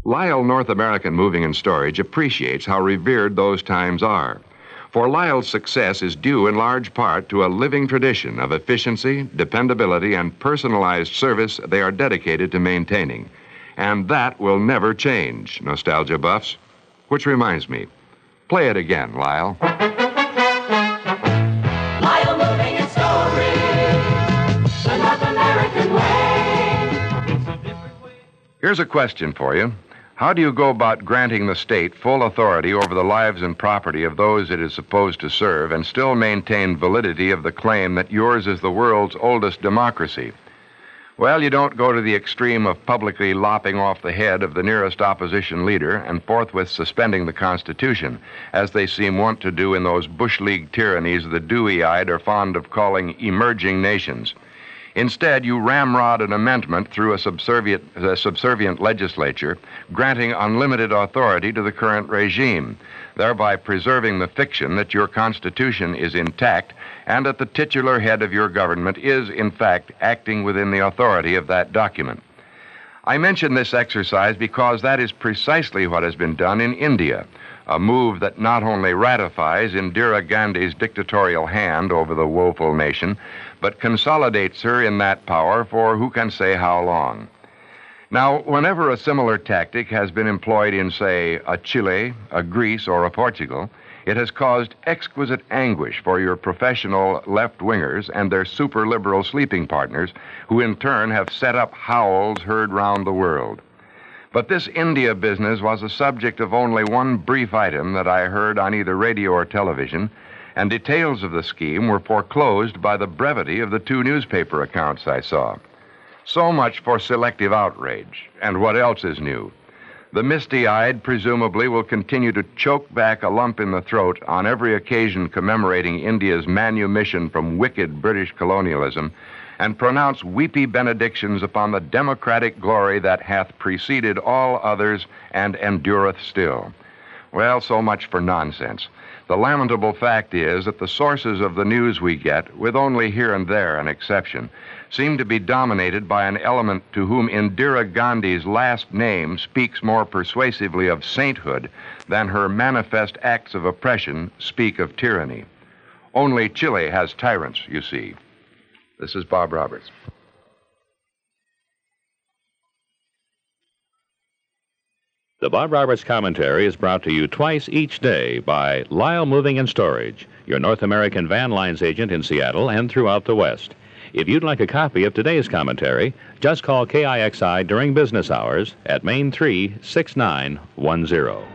Lyle North American Moving and Storage appreciates how revered those times are. For Lyle's success is due in large part to a living tradition of efficiency, dependability, and personalized service they are dedicated to maintaining. And that will never change, nostalgia buffs. Which reminds me, play it again, Lyle. Lyle Moving and Storage, the North American way. Here's a question for you. How do you go about granting the state full authority over the lives and property of those it is supposed to serve and still maintain validity of the claim that yours is the world's oldest democracy? Well, you don't go to the extreme of publicly lopping off the head of the nearest opposition leader and forthwith suspending the Constitution, as they seem wont to do in those Bush League tyrannies the dewy-eyed are fond of calling emerging nations. Instead, you ramrod an amendment through a subservient legislature, granting unlimited authority to the current regime, thereby preserving the fiction that your Constitution is intact and that the titular head of your government is, in fact, acting within the authority of that document. I mention this exercise because that is precisely what has been done in India, a move that not only ratifies Indira Gandhi's dictatorial hand over the woeful nation, but consolidates her in that power for who can say how long. Now, whenever a similar tactic has been employed in, say, a Chile, a Greece, or a Portugal, it has caused exquisite anguish for your professional left-wingers and their super-liberal sleeping partners, who in turn have set up howls heard round the world. But this India business was the subject of only one brief item that I heard on either radio or television, and details of the scheme were foreclosed by the brevity of the two newspaper accounts I saw. So much for selective outrage. And what else is new? The misty-eyed presumably will continue to choke back a lump in the throat on every occasion commemorating India's manumission from wicked British colonialism and pronounce weepy benedictions upon the democratic glory that hath preceded all others and endureth still. Well, so much for nonsense. The lamentable fact is that the sources of the news we get, with only here and there an exception, seem to be dominated by an element to whom Indira Gandhi's last name speaks more persuasively of sainthood than her manifest acts of oppression speak of tyranny. Only Chile has tyrants, you see. This is Bob Roberts. The Bob Roberts Commentary is brought to you twice each day by Lyle Moving and Storage, your North American Van Lines agent in Seattle and throughout the West. If you'd like a copy of today's commentary, just call KIXI during business hours at Main 36910.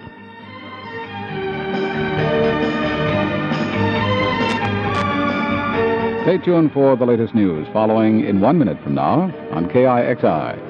Stay tuned for the latest news following in 1 minute from now on KIXI.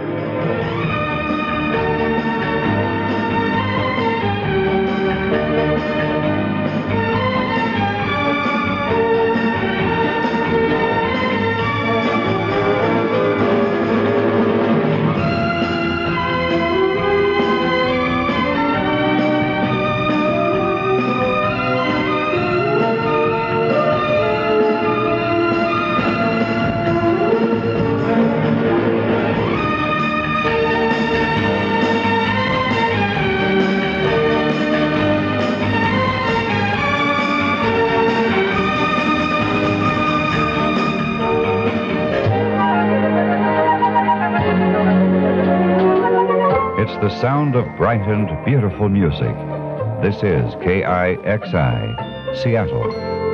The sound of bright and beautiful music. This is KIXI, Seattle.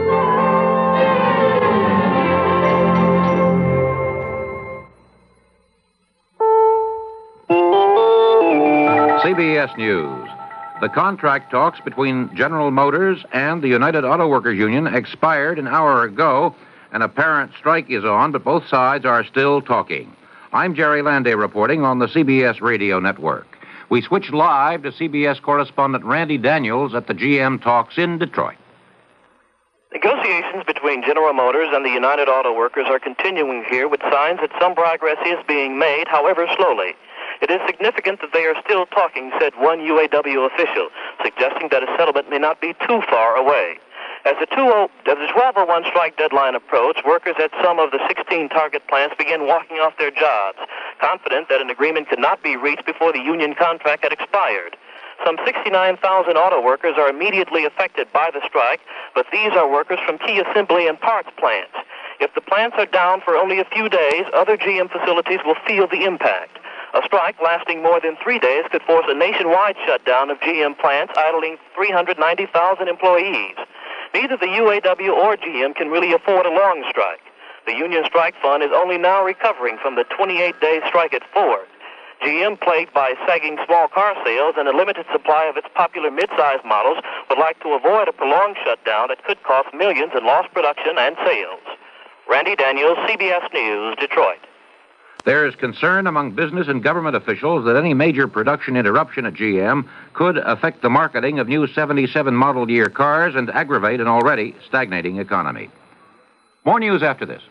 CBS News. The contract talks between General Motors and the United Auto Workers Union expired an hour ago. An apparent strike is on, but both sides are still talking. I'm Jerry Landay reporting on the CBS Radio Network. We switch live to CBS correspondent Randy Daniels at the GM talks in Detroit. Negotiations between General Motors and the United Auto Workers are continuing here with signs that some progress is being made, however slowly. It is significant that they are still talking, said one UAW official, suggesting that a settlement may not be too far away. As the 12:01 strike deadline approached, workers at some of the 16 target plants began walking off their jobs, confident that an agreement could not be reached before the union contract had expired. Some 69,000 auto workers are immediately affected by the strike, but these are workers from key assembly and parts plants. If the plants are down for only a few days, other GM facilities will feel the impact. A strike lasting more than 3 days could force a nationwide shutdown of GM plants, idling 390,000 employees. Neither the UAW or GM can really afford a long strike. The union strike fund is only now recovering from the 28-day strike at Ford. GM, plagued by sagging small car sales and a limited supply of its popular mid-size models, would like to avoid a prolonged shutdown that could cost millions in lost production and sales. Randy Daniels, CBS News, Detroit. There is concern among business and government officials that any major production interruption at GM could affect the marketing of new 77 model year cars and aggravate an already stagnating economy. More news after this.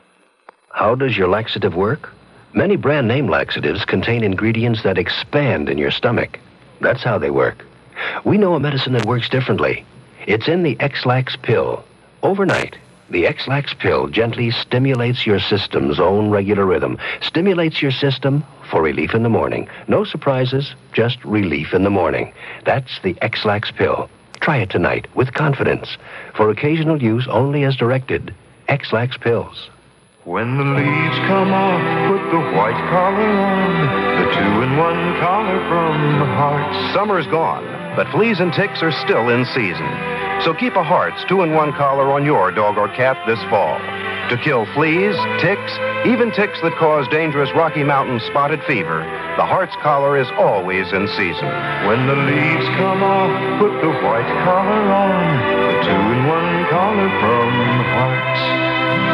How does your laxative work? Many brand name laxatives contain ingredients that expand in your stomach. That's how they work. We know a medicine that works differently. It's in the X-Lax pill. Overnight, the X-Lax pill gently stimulates your system's own regular rhythm. Stimulates your system for relief in the morning. No surprises, just relief in the morning. That's the X-Lax pill. Try it tonight with confidence. For occasional use only as directed. X-Lax pills. When the leaves come off, put the white collar on. The 2-in-1 collar from Hearts. Summer's gone, but fleas and ticks are still in season. So keep a Hearts 2-in-1 collar on your dog or cat this fall. To kill fleas, ticks, even ticks that cause dangerous Rocky Mountain spotted fever, the Hearts collar is always in season. When the leaves come off, put the white collar on. The 2-in-1 collar from Hearts.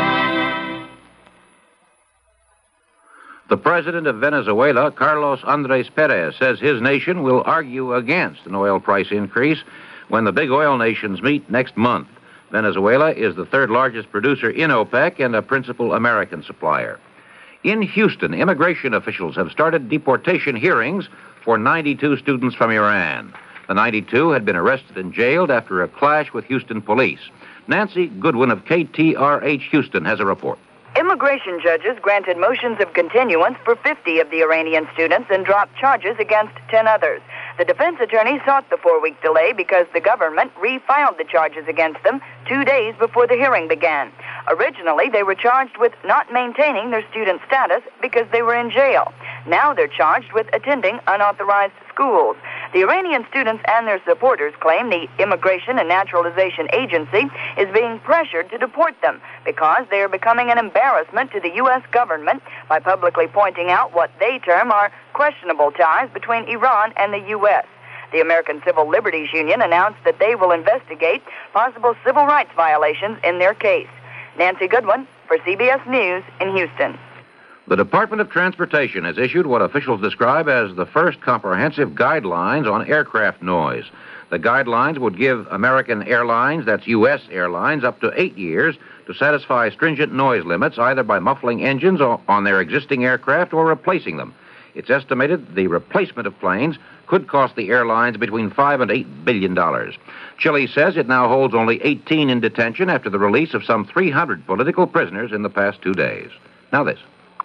The president of Venezuela, Carlos Andrés Pérez, says his nation will argue against an oil price increase when the big oil nations meet next month. Venezuela is the third largest producer in OPEC and a principal American supplier. In Houston, immigration officials have started deportation hearings for 92 students from Iran. The 92 had been arrested and jailed after a clash with Houston police. Nancy Goodwin of KTRH Houston has a report. Immigration judges granted motions of continuance for 50 of the Iranian students and dropped charges against 10 others. The defense attorney sought the 4-week delay because the government refiled the charges against them 2 days before the hearing began. Originally, they were charged with not maintaining their student status because they were in jail. Now they're charged with attending unauthorized schools. The Iranian students and their supporters claim the Immigration and Naturalization Agency is being pressured to deport them because they are becoming an embarrassment to the U.S. government by publicly pointing out what they term are questionable ties between Iran and the U.S. The American Civil Liberties Union announced that they will investigate possible civil rights violations in their case. Nancy Goodwin for CBS News in Houston. The Department of Transportation has issued what officials describe as the first comprehensive guidelines on aircraft noise. The guidelines would give American Airlines, that's U.S. Airlines, up to 8 years to satisfy stringent noise limits, either by muffling engines on their existing aircraft or replacing them. It's estimated the replacement of planes could cost the airlines between $5 and $8 billion. Chile says it now holds only 18 in detention after the release of some 300 political prisoners in the past 2 days. Now this.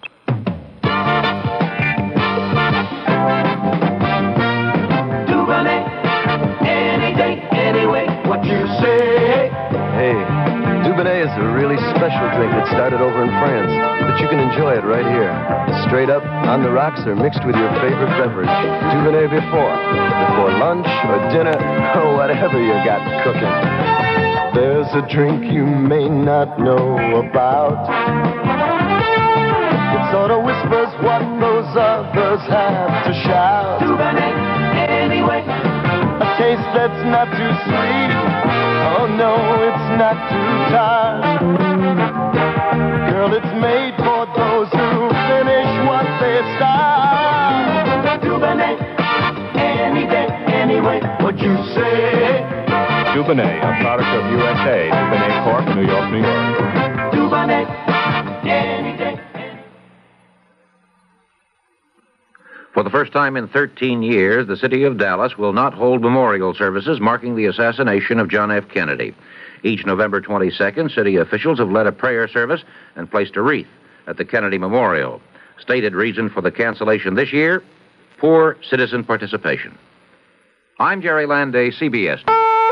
Any day, anyway, what you say? Hey, Dubonnet is a really special drink that started over in France, but you can enjoy it right here. Straight up, on the rocks, or mixed with your favorite beverage. Dubonnet before lunch or dinner or whatever you got cooking. There's a drink you may not know about. It sort of whispers what those others have to shout. Dubonnet, anyway. A taste that's not too sweet. Oh no, it's not too tart. Girl, it's made for those who finish what they start. Dubonnet, any day, anyway, what you say? Dubonnet, a product of USA. Dubonnet Corp., New York, New York. Dubonnet, any day. For the first time in 13 years, the city of Dallas will not hold memorial services marking the assassination of John F. Kennedy. Each November 22nd, city officials have led a prayer service and placed a wreath at the Kennedy Memorial. Stated reason for the cancellation this year, poor citizen participation. I'm Jerry Landay, CBS.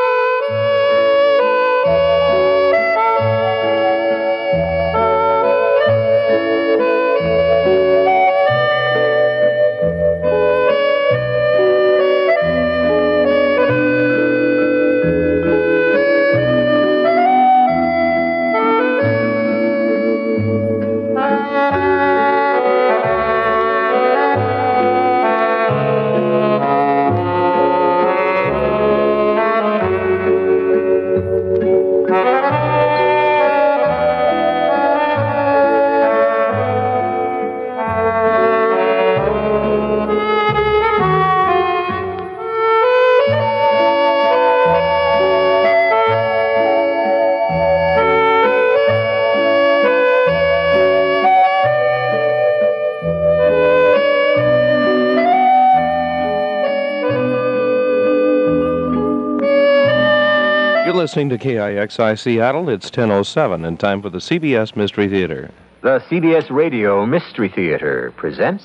Listening to KIXI Seattle, it's 10:07 and time for the CBS Mystery Theater. The CBS Radio Mystery Theater presents...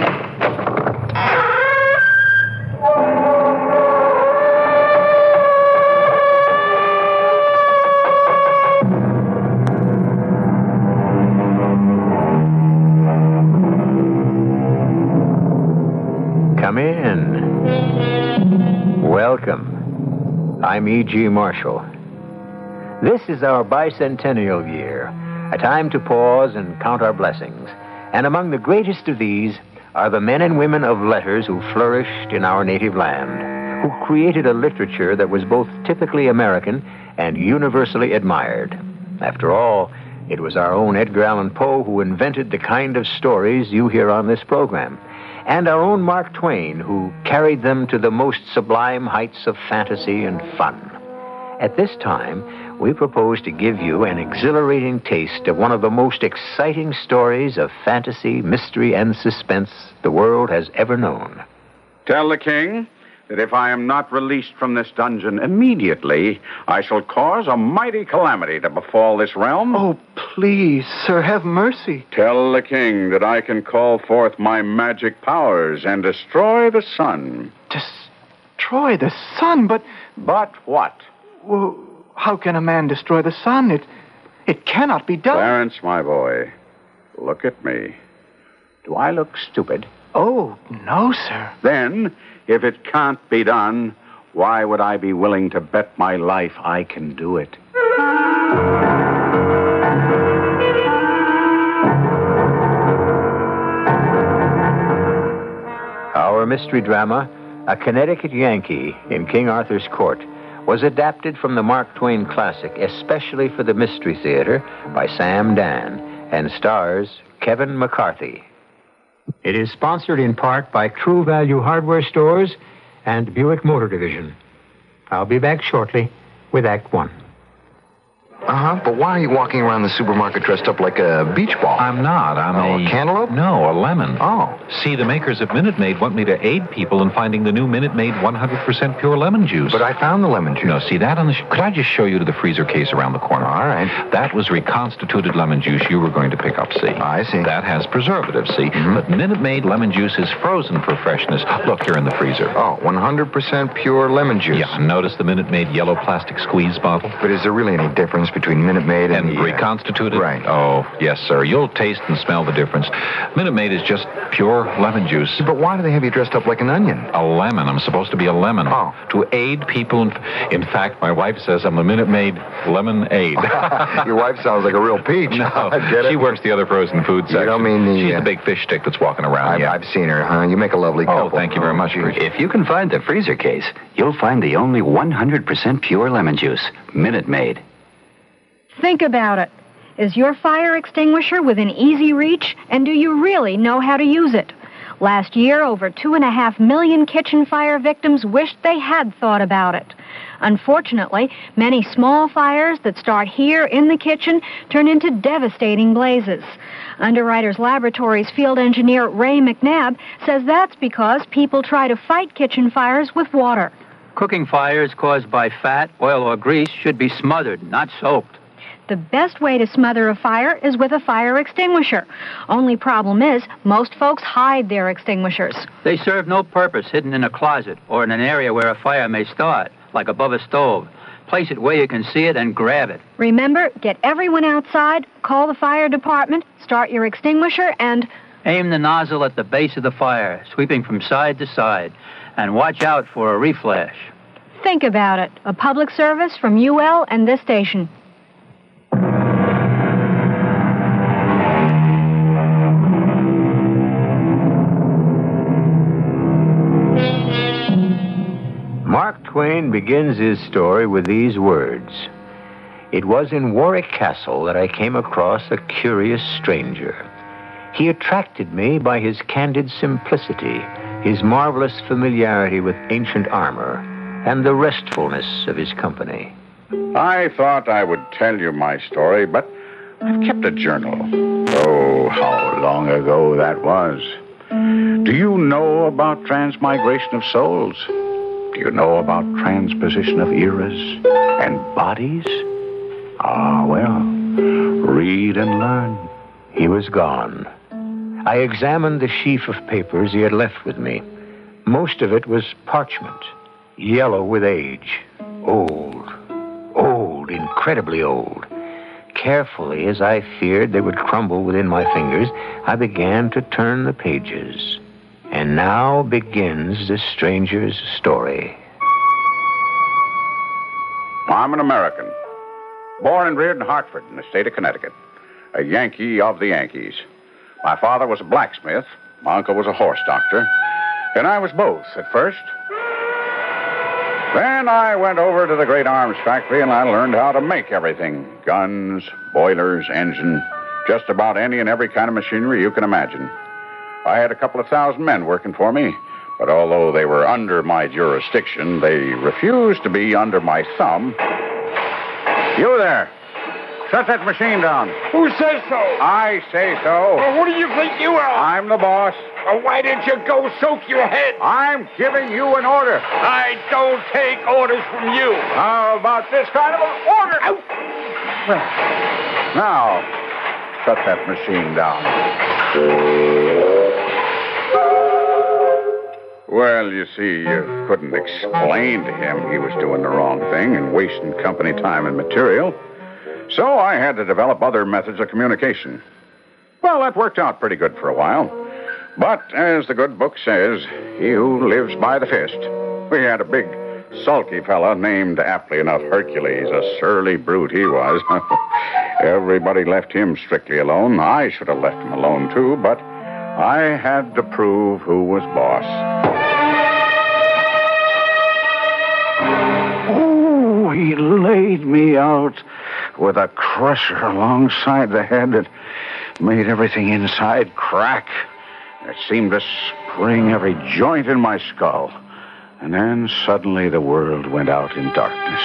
Come in. Welcome. I'm E.G. Marshall. This is our bicentennial year, a time to pause and count our blessings. And among the greatest of these are the men and women of letters who flourished in our native land, who created a literature that was both typically American and universally admired. After all, it was our own Edgar Allan Poe who invented the kind of stories you hear on this program, and our own Mark Twain who carried them to the most sublime heights of fantasy and fun. At this time, we propose to give you an exhilarating taste of one of the most exciting stories of fantasy, mystery, and suspense the world has ever known. Tell the king that if I am not released from this dungeon immediately, I shall cause a mighty calamity to befall this realm. Oh, please, sir, have mercy. Tell the king that I can call forth my magic powers and destroy the sun. Destroy the sun? But what? Well, how can a man destroy the sun? It cannot be done. Clarence, my boy, look at me. Do I look stupid? Oh, no, sir. Then, if it can't be done, why would I be willing to bet my life I can do it? Our mystery drama, A Connecticut Yankee in King Arthur's Court, was adapted from the Mark Twain classic, especially for the Mystery Theater, by Sam Dan, and stars Kevin McCarthy. It is sponsored in part by True Value Hardware Stores and Buick Motor Division. I'll be back shortly with Act One. But why are you walking around the supermarket dressed up like a beach ball? I'm not. I'm a cantaloupe? No, a lemon. Oh. See, the makers of Minute Maid want me to aid people in finding the new Minute Maid 100% pure lemon juice. But I found the lemon juice. No, see that on the... Could I just show you to the freezer case around the corner? All right. That was reconstituted lemon juice you were going to pick up, see? I see. That has preservatives, see? Mm-hmm. But Minute Maid lemon juice is frozen for freshness. Look, here in the freezer. Oh, 100% pure lemon juice. Yeah, notice the Minute Maid yellow plastic squeeze bottle? But is there really any difference between Minute Maid and the... reconstituted? Right. Oh, yes, sir. You'll taste and smell the difference. Minute Maid is just pure lemon juice. But why do they have you dressed up like an onion? A lemon. I'm supposed to be a lemon. Oh. To aid people. In fact, my wife says I'm a Minute Maid lemon aid. Your wife sounds like a real peach. No, Get it? she works the other frozen food section. You don't mean the... She's the big fish stick that's walking around. I've seen her, huh? You make a lovely couple. Oh, thank you very much. If you can find the freezer case, you'll find the only 100% pure lemon juice, Minute Maid. Think about it. Is your fire extinguisher within easy reach? And do you really know how to use it? Last year, over 2.5 million kitchen fire victims wished they had thought about it. Unfortunately, many small fires that start here in the kitchen turn into devastating blazes. Underwriters Laboratories field engineer Ray McNabb says that's because people try to fight kitchen fires with water. Cooking fires caused by fat, oil, or grease should be smothered, not soaked. The best way to smother a fire is with a fire extinguisher. Only problem is, most folks hide their extinguishers. They serve no purpose hidden in a closet or in an area where a fire may start, like above a stove. Place it where you can see it and grab it. Remember, get everyone outside, call the fire department, start your extinguisher, and aim the nozzle at the base of the fire, sweeping from side to side, and watch out for a reflash. Think about it. A public service from UL and this station. Mark Twain begins his story with these words. It was in Warwick Castle that I came across a curious stranger. He attracted me by his candid simplicity, his marvelous familiarity with ancient armor, and the restfulness of his company. I thought I would tell you my story, but I've kept a journal. Oh, how long ago that was. Do you know about transmigration of souls? Do you know about transposition of eras and bodies? Ah, well, read and learn. He was gone. I examined the sheaf of papers he had left with me. Most of it was parchment, yellow with age, old, incredibly old. Carefully, as I feared they would crumble within my fingers, I began to turn the pages. And now begins the stranger's story. I'm an American, born and reared in Hartford in the state of Connecticut, a Yankee of the Yankees. My father was a blacksmith, my uncle was a horse doctor, and I was both at first. Then I went over to the great arms factory and I learned how to make everything. Guns, boilers, engine, just about any and every kind of machinery you can imagine. I had a couple of thousand men working for me, but although they were under my jurisdiction, they refused to be under my thumb. You there! Shut that machine down. Who says so? I say so. Well, who do you think you are? I'm the boss. Well, why didn't you go soak your head? I'm giving you an order. I don't take orders from you. How about this kind of an order? Out. Now, shut that machine down. Well, you see, you couldn't explain to him he was doing the wrong thing and wasting company time and material. So I had to develop other methods of communication. Well, that worked out pretty good for a while. But, as the good book says, he who lives by the fist. We had a big, sulky fella named, aptly enough, Hercules. A surly brute he was. Everybody left him strictly alone. I should have left him alone, too, but I had to prove who was boss. Oh, he laid me out with a crusher alongside the head that made everything inside crack. It seemed to spring every joint in my skull. And then suddenly the world went out in darkness.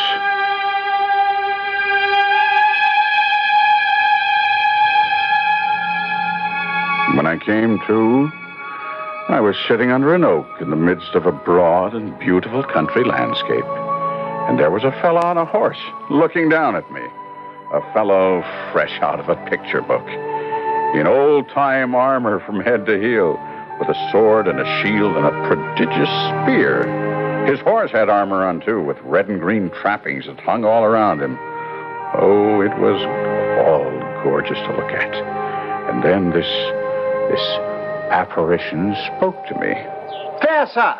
When I came to, I was sitting under an oak in the midst of a broad and beautiful country landscape. And there was a fellow on a horse looking down at me. A fellow fresh out of a picture book, in old-time armor from head to heel, with a sword and a shield and a prodigious spear. His horse had armor on, too, with red and green trappings that hung all around him. Oh, it was all gorgeous to look at. And then this apparition spoke to me. Fair sir.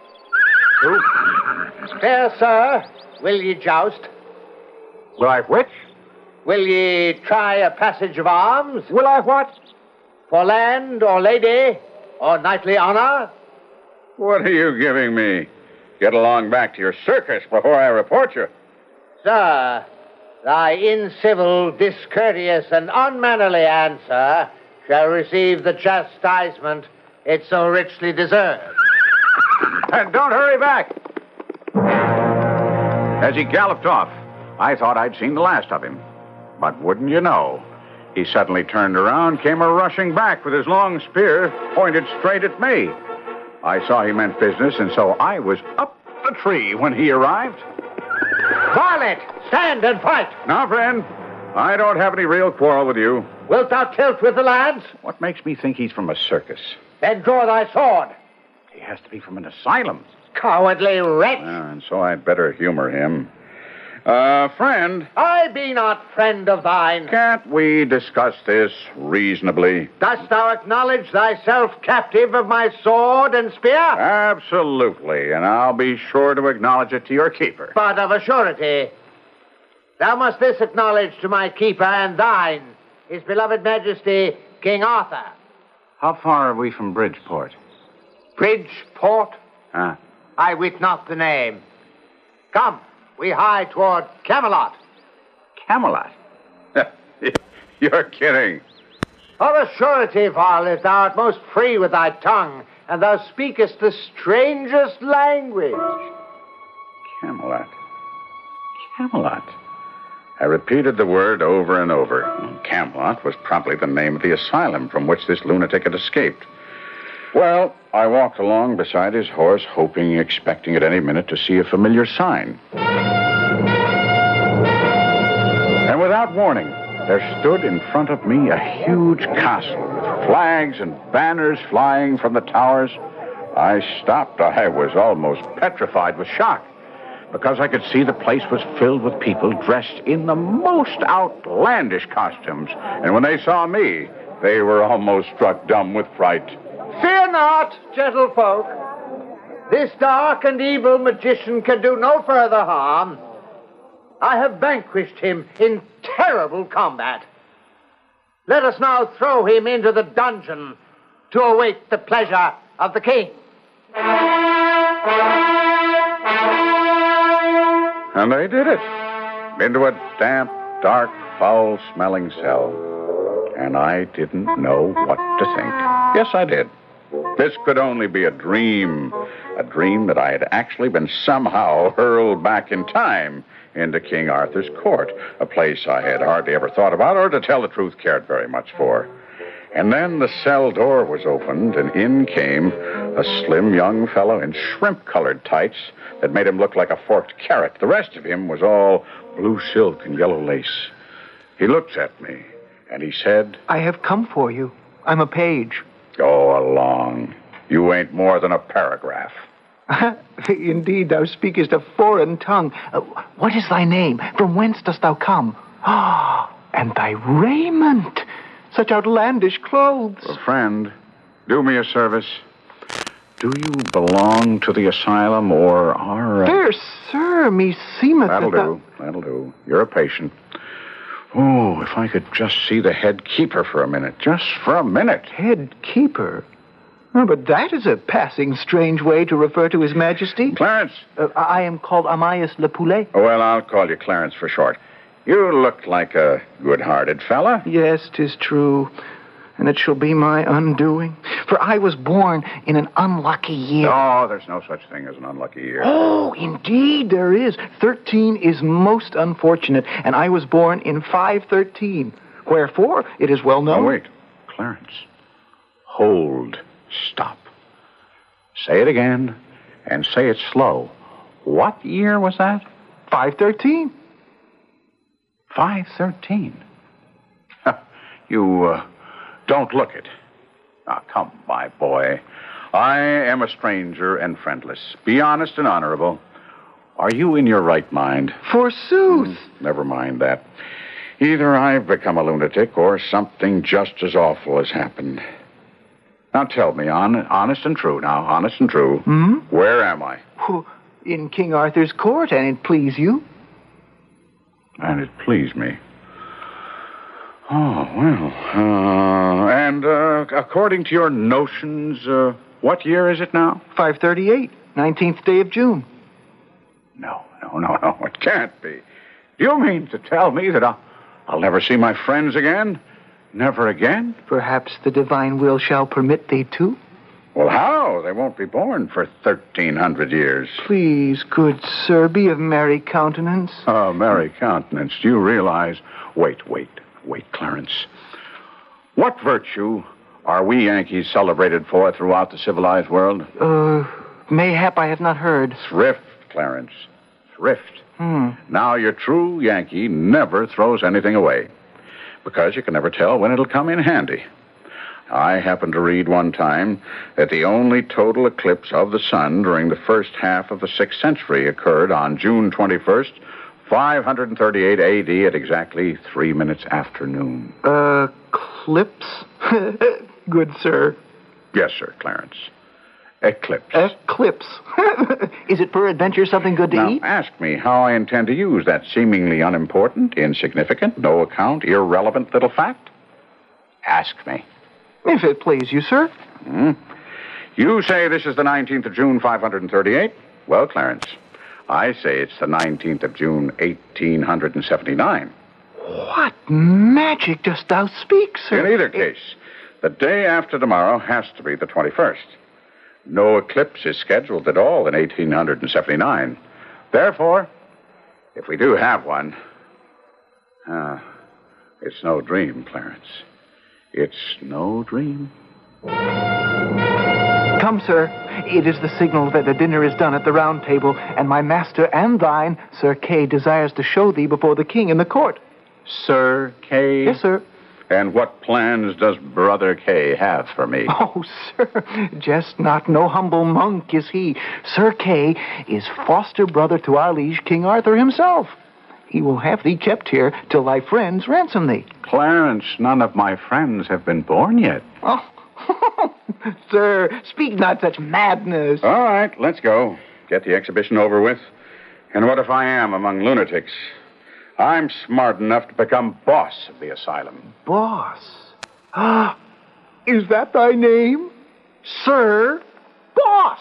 Fair sir, will ye joust? Will I which? Will ye try a passage of arms? Will I what? For land or lady or knightly honor? What are you giving me? Get along back to your circus before I report you. Sir, thy incivil, discourteous, and unmannerly answer shall receive the chastisement it so richly deserves. And don't hurry back. As he galloped off, I thought I'd seen the last of him. But wouldn't you know, he suddenly turned around, came a-rushing back with his long spear pointed straight at me. I saw he meant business, and so I was up the tree when he arrived. Varlet, stand and fight. Now, friend, I don't have any real quarrel with you. Wilt thou tilt with the lads? What makes me think he's from a circus? Then draw thy sword. He has to be from an asylum. Cowardly wretch. And so I'd better humor him. Friend. I be not friend of thine. Can't we discuss this reasonably? Dost thou acknowledge thyself captive of my sword and spear? Absolutely, and I'll be sure to acknowledge it to your keeper. But of a surety, thou must this acknowledge to my keeper and thine, his beloved majesty, King Arthur. How far are we from Bridgeport? Bridgeport? Huh? I wit not the name. Come, we hie toward Camelot. Camelot? You're kidding. Of a surety, varlet, thou art most free with thy tongue, and thou speakest the strangest language. Camelot. Camelot. I repeated the word over and over. Camelot was probably the name of the asylum from which this lunatic had escaped. Well, I walked along beside his horse, hoping, expecting at any minute to see a familiar sign. And without warning, there stood in front of me a huge castle with flags and banners flying from the towers. I stopped. I was almost petrified with shock, because I could see the place was filled with people dressed in the most outlandish costumes. And when they saw me, they were almost struck dumb with fright. Fear not, gentlefolk. This dark and evil magician can do no further harm. I have vanquished him in terrible combat. Let us now throw him into the dungeon to await the pleasure of the king. And they did it. Into a damp, dark, foul-smelling cell. And I didn't know what to think. Yes, I did. This could only be a dream that I had actually been somehow hurled back in time into King Arthur's court, a place I had hardly ever thought about or, to tell the truth, cared very much for. And then the cell door was opened, and in came a slim young fellow in shrimp-colored tights that made him look like a forked carrot. The rest of him was all blue silk and yellow lace. He looked at me, and he said, I have come for you. I'm a page. Go along. You ain't more than a paragraph. Indeed, thou speakest a foreign tongue. What is thy name? From whence dost thou come? And thy raiment. Such outlandish clothes. Well, friend, do me a service. Do you belong to the asylum, or are... Fair sir, me seemeth That'll do. You're a patient. Oh, if I could just see the head keeper for a minute. Just for a minute. Head keeper? Oh, but that is a passing strange way to refer to His Majesty. Clarence. I am called Amias Le Poulet. Oh, well, I'll call you Clarence for short. You look like a good-hearted fella. Yes, 'tis true. And it shall be my undoing. For I was born in an unlucky year. No, there's no such thing as an unlucky year. Oh, indeed there is. 13 is most unfortunate, and I was born in 513. Wherefore, it is well known... Oh, wait. Clarence. Hold. Stop. Say it again, and say it slow. What year was that? 513. 513? You, don't look it. Now, come, my boy. I am a stranger and friendless. Be honest and honorable. Are you in your right mind? Forsooth. Never mind that. Either I've become a lunatic or something just as awful has happened. Now tell me, honest and true now, honest and true. Where am I? In King Arthur's court, and it please you. And it pleased me. Oh, well. And according to your notions, what year is it now? 538, 19th day of June. No, it can't be. Do you mean to tell me that I'll never see my friends again? Never again? Perhaps the divine will shall permit thee to. Well, how? They won't be born for 1,300 years. Please, good sir, be of merry countenance. Oh, merry countenance. Do you realize... Wait, Clarence. What virtue are we Yankees celebrated for throughout the civilized world? Mayhap I have not heard. Thrift, Clarence. Thrift. Now, your true Yankee never throws anything away, because you can never tell when it'll come in handy. I happened to read one time that the only total eclipse of the sun during the first half of the 6th century occurred on June 21st, 538 A.D. at exactly 3 minutes after noon. Eclipse? Good sir. Yes, sir, Clarence. Eclipse. Eclipse. Is it peradventure something good to now, eat? Ask me how I intend to use that seemingly unimportant, insignificant, no account, irrelevant little fact. Ask me. If it please you, sir. You say this is the 19th of June, 538? Well, Clarence, I say it's the 19th of June, 1879. What magic dost thou speak, sir? In either case, the day after tomorrow has to be the 21st. No eclipse is scheduled at all in 1879. Therefore, if we do have one, it's no dream, Clarence. It's no dream. Come, sir. It is the signal that the dinner is done at the round table, and my master and thine, Sir Kay, desires to show thee before the king in the court. Sir Kay? Yes, sir. And what plans does Brother Kay have for me? Oh, sir, jest not no humble monk is he. Sir Kay is foster brother to our liege King Arthur himself. He will have thee kept here till thy friends ransom thee. Clarence, none of my friends have been born yet. Oh, sir, speak not such madness. All right, let's go. Get the exhibition over with. And what if I am among lunatics? I'm smart enough to become boss of the asylum. Boss? Is that thy name? Sir Boss!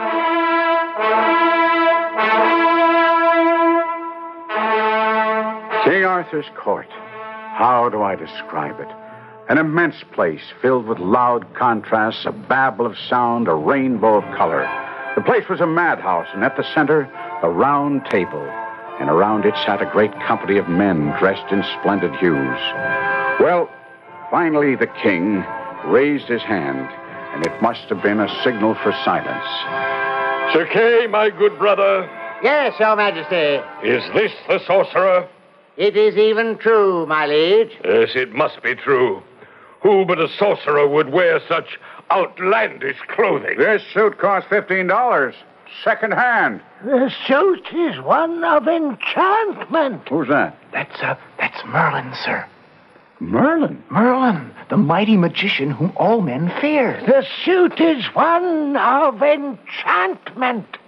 King Arthur's court. How do I describe it? An immense place filled with loud contrasts, a babble of sound, a rainbow of color. The place was a madhouse, and at the center, the round table. And around it sat a great company of men dressed in splendid hues. Well, finally the king raised his hand, and it must have been a signal for silence. Sir Kay, my good brother. Yes, Your Majesty. Is this the sorcerer? It is even true, my liege. Yes, it must be true. Who but a sorcerer would wear such outlandish clothing? This suit cost $15, second hand. The suit is one of enchantment. Who's that? That's Merlin, sir. Merlin? Merlin, the mighty magician whom all men fear. The suit is one of enchantment.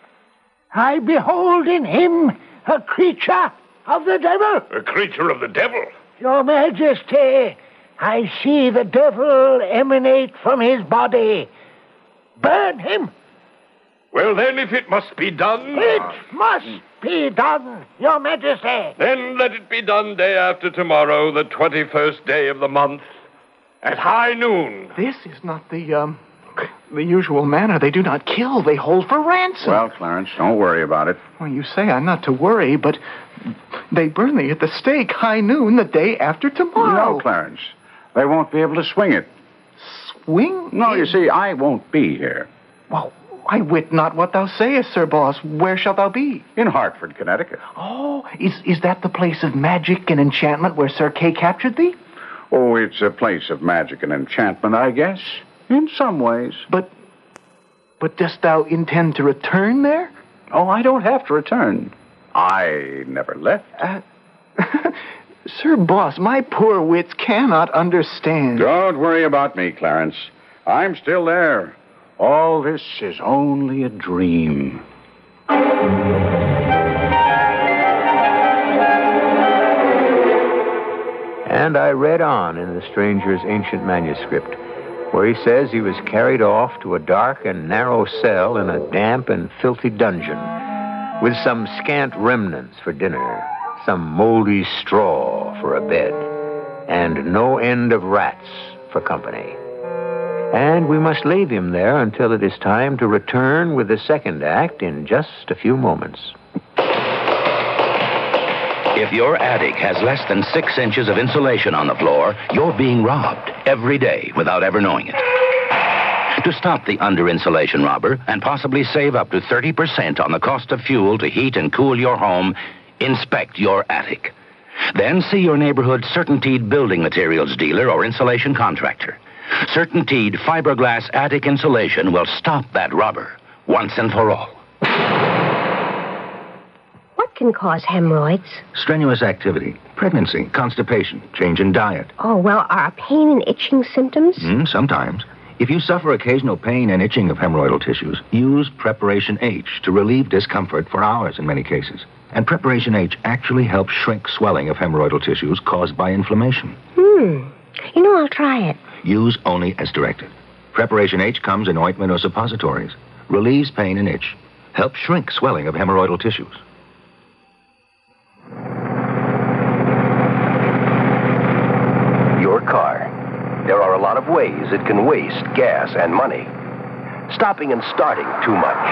I behold in him a creature of the devil. A creature of the devil? Your Majesty, I see the devil emanate from his body. Burn him. Well, then, if it must be done... It must be done, Your Majesty. Then let it be done day after tomorrow, the 21st day of the month, at high noon. This is not the usual manner. They do not kill. They hold for ransom. Well, Clarence, don't worry about it. Well, you say I'm not to worry, but they burn thee at the stake high noon the day after tomorrow. No, Clarence. They won't be able to swing it. Swing? No, you see, I won't be here. Well, I wit not what thou sayest, Sir Boss. Where shalt thou be? In Hartford, Connecticut. Oh, is that the place of magic and enchantment where Sir Kay captured thee? Oh, it's a place of magic and enchantment, I guess. In some ways. But dost thou intend to return there? Oh, I don't have to return. I never left. Sir Boss, my poor wits cannot understand. Don't worry about me, Clarence. I'm still there. All this is only a dream. And I read on in the stranger's ancient manuscript, where he says he was carried off to a dark and narrow cell in a damp and filthy dungeon, with some scant remnants for dinner, some moldy straw for a bed, and no end of rats for company. And we must leave him there until it is time to return with the second act in just a few moments. If your attic has less than 6 inches of insulation on the floor, you're being robbed every day without ever knowing it. To stop the under-insulation robber and possibly save up to 30% on the cost of fuel to heat and cool your home, inspect your attic. Then see your neighborhood Certainteed building materials dealer or insulation contractor. Certainteed fiberglass attic insulation will stop that robber once and for all. What can cause hemorrhoids? Strenuous activity, pregnancy, constipation, change in diet. Oh, well, are pain and itching symptoms? Sometimes. If you suffer occasional pain and itching of hemorrhoidal tissues, use Preparation H to relieve discomfort for hours in many cases. And Preparation H actually helps shrink swelling of hemorrhoidal tissues caused by inflammation. You know, I'll try it. Use only as directed. Preparation H comes in ointment or suppositories. Relieves pain and itch. Helps shrink swelling of hemorrhoidal tissues. Your car. There are a lot of ways it can waste gas and money. Stopping and starting too much.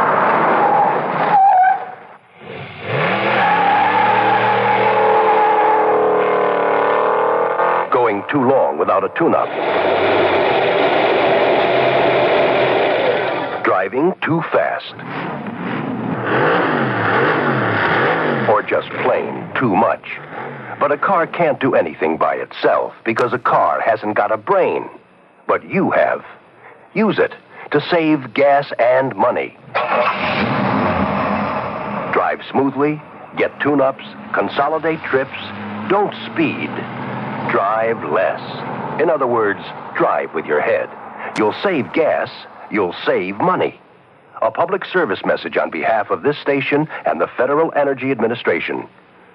Going too long without a tune-up. Driving too fast. Or just plain too much. But a car can't do anything by itself because a car hasn't got a brain. But you have. Use it to save gas and money. Drive smoothly, get tune-ups, consolidate trips, don't speed. Drive less. In other words, drive with your head. You'll save gas, you'll save money. A public service message on behalf of this station and the Federal Energy Administration.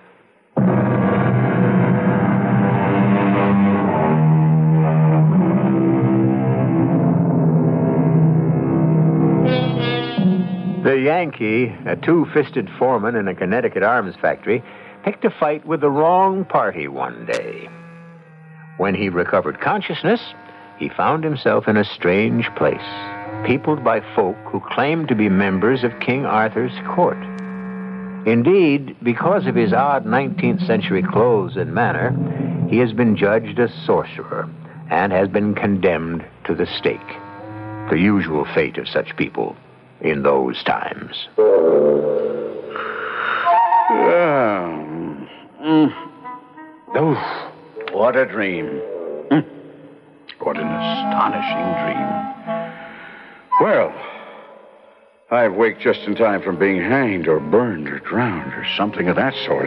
The Yankee, a two-fisted foreman in a Connecticut arms factory, picked a fight with the wrong party one day. When he recovered consciousness, he found himself in a strange place, peopled by folk who claimed to be members of King Arthur's court. Indeed, because of his odd 19th century clothes and manner, he has been judged a sorcerer and has been condemned to the stake. The usual fate of such people in those times. What a dream. What an astonishing dream. Well, I've waked just in time from being hanged or burned or drowned or something of that sort.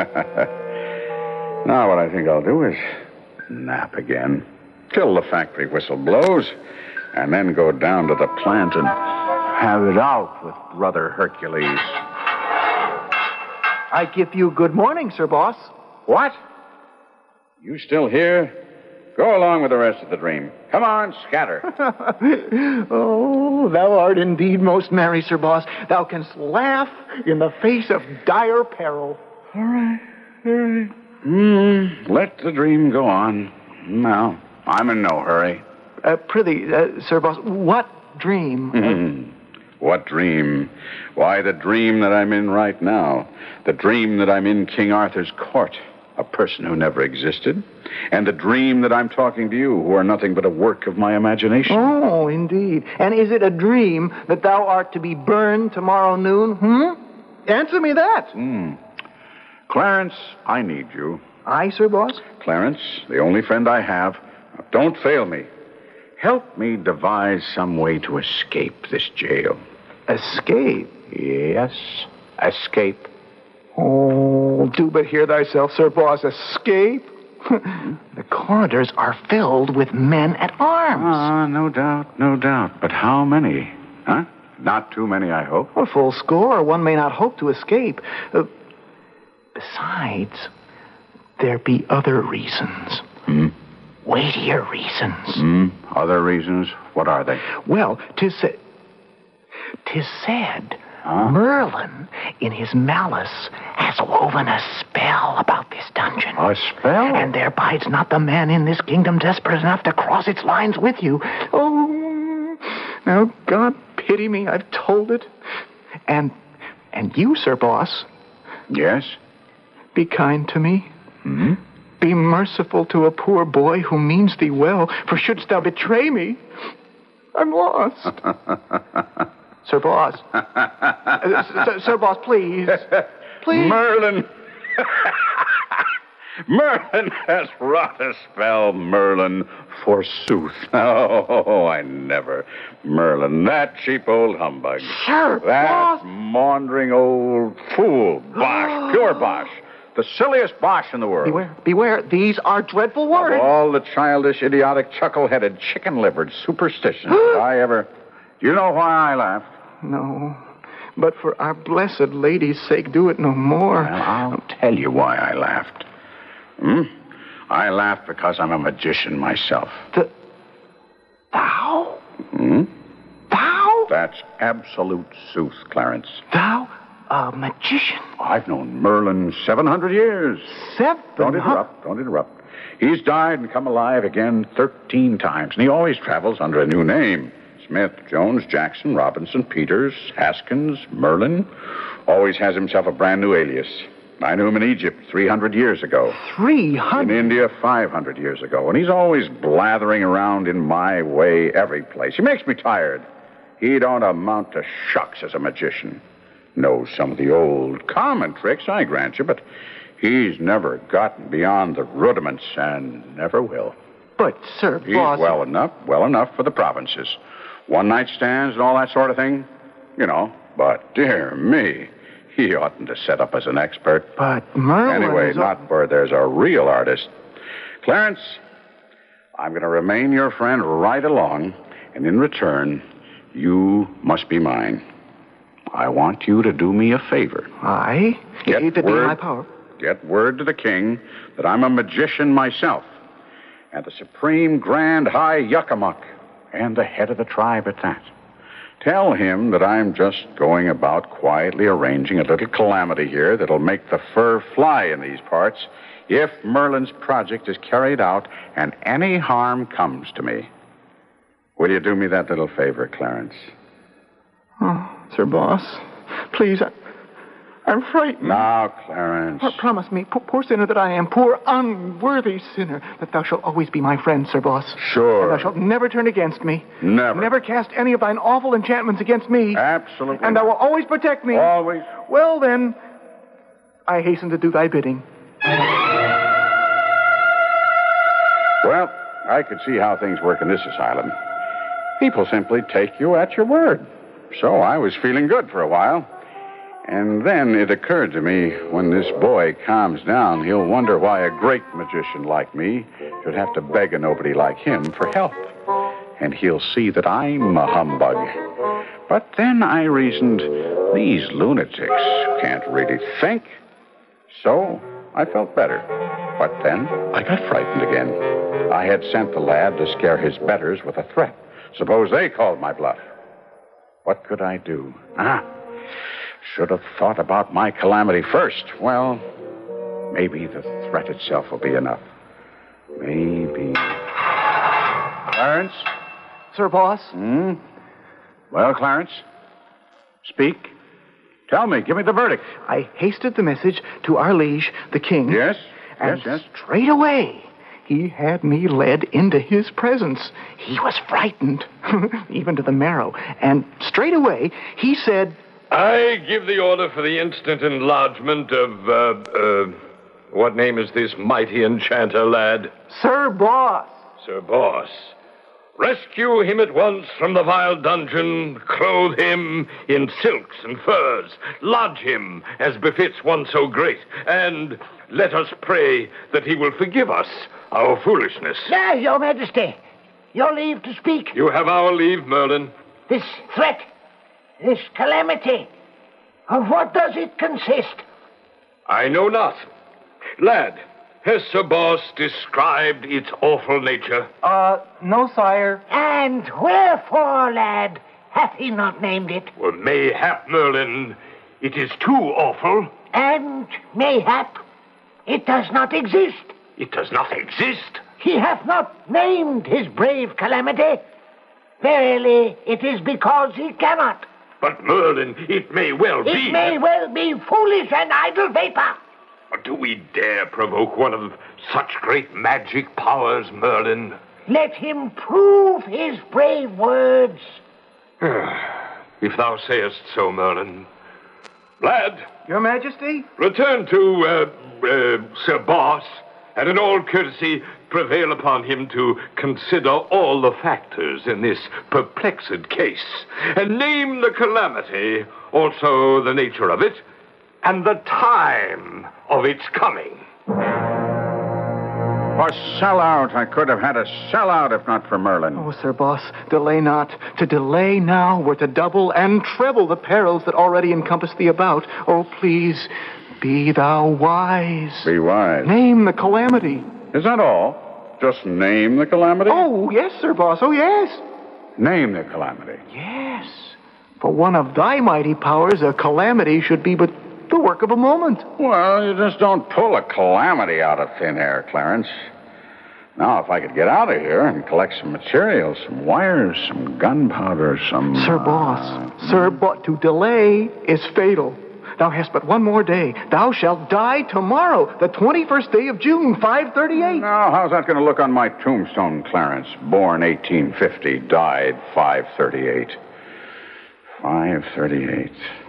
Now what I think I'll do is nap again till the factory whistle blows and then go down to the plant and have it out with Brother Hercules. I give you good morning, Sir Boss. What? You still here? Go along with the rest of the dream. Come on, scatter. Oh, thou art indeed most merry, Sir Boss. Thou canst laugh in the face of dire peril. All right. Let the dream go on. Now, I'm in no hurry. Prithee, Sir Boss, what dream? What dream? Why, the dream that I'm in right now. The dream that I'm in King Arthur's court, a person who never existed. And the dream that I'm talking to you, who are nothing but a work of my imagination. Oh, indeed. And is it a dream that thou art to be burned tomorrow noon? Answer me that. Clarence, I need you. Aye, Sir Boss? Clarence, the only friend I have. Don't fail me. Help me devise some way to escape this jail. Escape? Yes, escape. Oh, do but hear thyself, Sir Boss. Escape? The corridors are filled with men at arms. No doubt. But how many? Huh? Not too many, I hope. A full score. One may not hope to escape. Besides, there be other reasons. Weightier reasons. Other reasons? What are they? Well, 'tis said Merlin, in his malice, has woven a spell about this dungeon. A spell? And there bides not the man in this kingdom desperate enough to cross its lines with you. Oh, now, God pity me, I've told it. And you, Sir Boss. Yes? Be kind to me. Hmm? Be merciful to a poor boy who means thee well, for shouldst thou betray me, I'm lost. Sir Boss. Sir Boss, please. Please. Merlin. Merlin has wrought a spell, Merlin, forsooth. Oh, I never. Merlin, that cheap old humbug. Sir That Boss. maundering old fool. Bosh, pure bosh. The silliest bosh in the world. Beware. These are dreadful words. Of all the childish, idiotic, chuckle-headed, chicken-livered superstitions that I ever... Do you know why I laughed? No. But for our blessed lady's sake, do it no more. Well, I'll tell you why I laughed. I laughed because I'm a magician myself. Thou? Thou? That's absolute sooth, Clarence. Thou? A magician? I've known Merlin 700 years. Don't interrupt. He's died and come alive again 13 times, and he always travels under a new name. Smith, Jones, Jackson, Robinson, Peters, Haskins, Merlin. Always has himself a brand new alias. I knew him in Egypt 300 years ago. 300? In India 500 years ago. And he's always blathering around in my way every place. He makes me tired. He don't amount to shucks as a magician. Knows some of the old common tricks, I grant you, but he's never gotten beyond the rudiments and never will. But, Sir Boss... He's well enough for the provinces. One-night stands and all that sort of thing, you know. But, dear me, he oughtn't to set up as an expert. But Merlin Anyway, is... not where there's a real artist. Clarence, I'm going to remain your friend right along, and in return, you must be mine. I want you to do me a favor. Aye? If it be in my power. Get word to the king that I'm a magician myself, and the supreme grand high yuckamuck, and the head of the tribe at that. Tell him that I'm just going about quietly arranging a little calamity here that'll make the fur fly in these parts if Merlin's project is carried out and any harm comes to me. Will you do me that little favor, Clarence? Oh, Sir Boss, please, I'm frightened. Now, Clarence. Promise me, poor sinner that I am, poor unworthy sinner, that thou shalt always be my friend, Sir Boss. Sure. And thou shalt never turn against me. Never. Never cast any of thine awful enchantments against me. Absolutely. And thou wilt always protect me. Always. Well, then, I hasten to do thy bidding. Well, I could see how things work in this asylum. People simply take you at your word. So I was feeling good for a while. And then it occurred to me, when this boy calms down, he'll wonder why a great magician like me should have to beg a nobody like him for help. And he'll see that I'm a humbug. But then I reasoned, these lunatics can't really think. So I felt better. But then I got frightened again. I had sent the lad to scare his betters with a threat. Suppose they called my bluff. What could I do? Should have thought about my calamity first. Well, maybe the threat itself will be enough. Maybe. Clarence? Sir Boss? Well, Clarence? Speak. Tell me. Give me the verdict. I hasted the message to our liege, the king. Yes? And Yes. straight away, he had me led into his presence. He was frightened, even to the marrow. And straight away, he said... I give the order for the instant enlargement of, what name is this mighty enchanter, lad? Sir Boss. Sir Boss. Rescue him at once from the vile dungeon, clothe him in silks and furs, lodge him as befits one so great, and let us pray that he will forgive us our foolishness. Yes, Your Majesty. Your leave to speak. You have our leave, Merlin. This threat, this calamity, of what does it consist? I know not. Lad, has Sir Boss described its awful nature? No, sire. And wherefore, lad, hath he not named it? Well, mayhap, Merlin, it is too awful. And mayhap it does not exist. It does not exist. He hath not named his brave calamity. Verily, it is because he cannot. But, Merlin, it may well be. It may well be foolish and idle vapor. Do we dare provoke one of such great magic powers, Merlin? Let him prove his brave words. If thou sayest so, Merlin. Lad. Your Majesty? Return to, Sir Boss, and in all courtesy prevail upon him to consider all the factors in this perplexed case, and name the calamity, also the nature of it, and the time of its coming. For sellout, I could have had a sellout if not for Merlin. Oh, Sir Boss, delay not. To delay now were to double and treble the perils that already encompass thee about. Oh, please, be thou wise. Be wise. Name the calamity. Is that all? Just name the calamity? Oh, yes, Sir Boss, oh, yes. Name the calamity. Yes. For one of thy mighty powers, a calamity should be but the work of a moment. Well, you just don't pull a calamity out of thin air, Clarence. Now, if I could get out of here and collect some materials, some wires, some gunpowder, some... Sir Boss, to delay is fatal. Thou hast but one more day. Thou shalt die tomorrow, the 21st day of June, 538. Now, how's that going to look on my tombstone, Clarence? Born 1850, died 538. 538.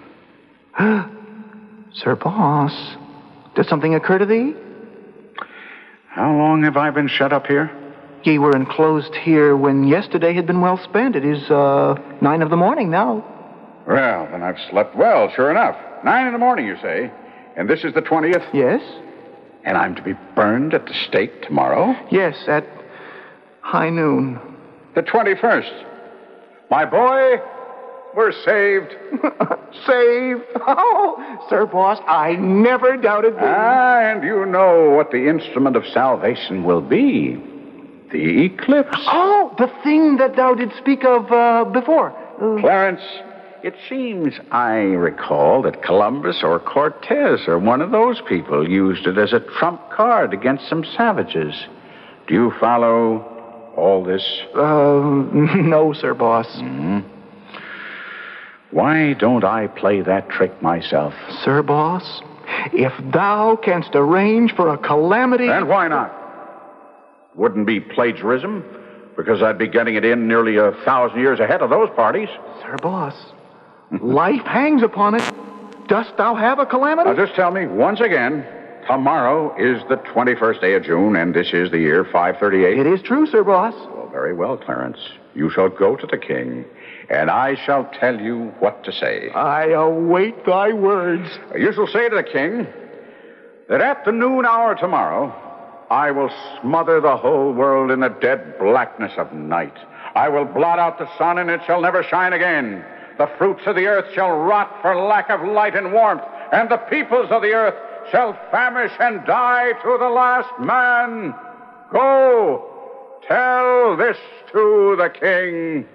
Sir Boss, does something occur to thee? How long have I been shut up here? Ye were enclosed here when yesterday had been well spent. It is 9 of the morning now. Well, then I've slept well, sure enough. 9 in the morning, you say? And this is the 20th? Yes. And I'm to be burned at the stake tomorrow? Yes, at high noon. The 21st. My boy, we're saved. Saved? Oh, Sir Boss, I never doubted thee. Ah, and you know what the instrument of salvation will be. The eclipse. Oh, the thing that thou didst speak of before. Clarence, it seems I recall that Columbus or Cortez or one of those people used it as a trump card against some savages. Do you follow all this? No, Sir Boss. Mm-hmm. Why don't I play that trick myself? Sir Boss, if thou canst arrange for a calamity... And why not? Wouldn't be plagiarism, because I'd be getting it in nearly 1,000 years ahead of those parties. Sir Boss, life hangs upon it. Dost thou have a calamity? Now just tell me once again, tomorrow is the 21st day of June, and this is the year 538. It is true, Sir Boss. Well, very well, Clarence. You shall go to the king, and I shall tell you what to say. I await thy words. You shall say to the king that at the noon hour tomorrow, I will smother the whole world in the dead blackness of night. I will blot out the sun, and it shall never shine again. The fruits of the earth shall rot for lack of light and warmth, and the peoples of the earth shall famish and die to the last man. Go, tell this to the king.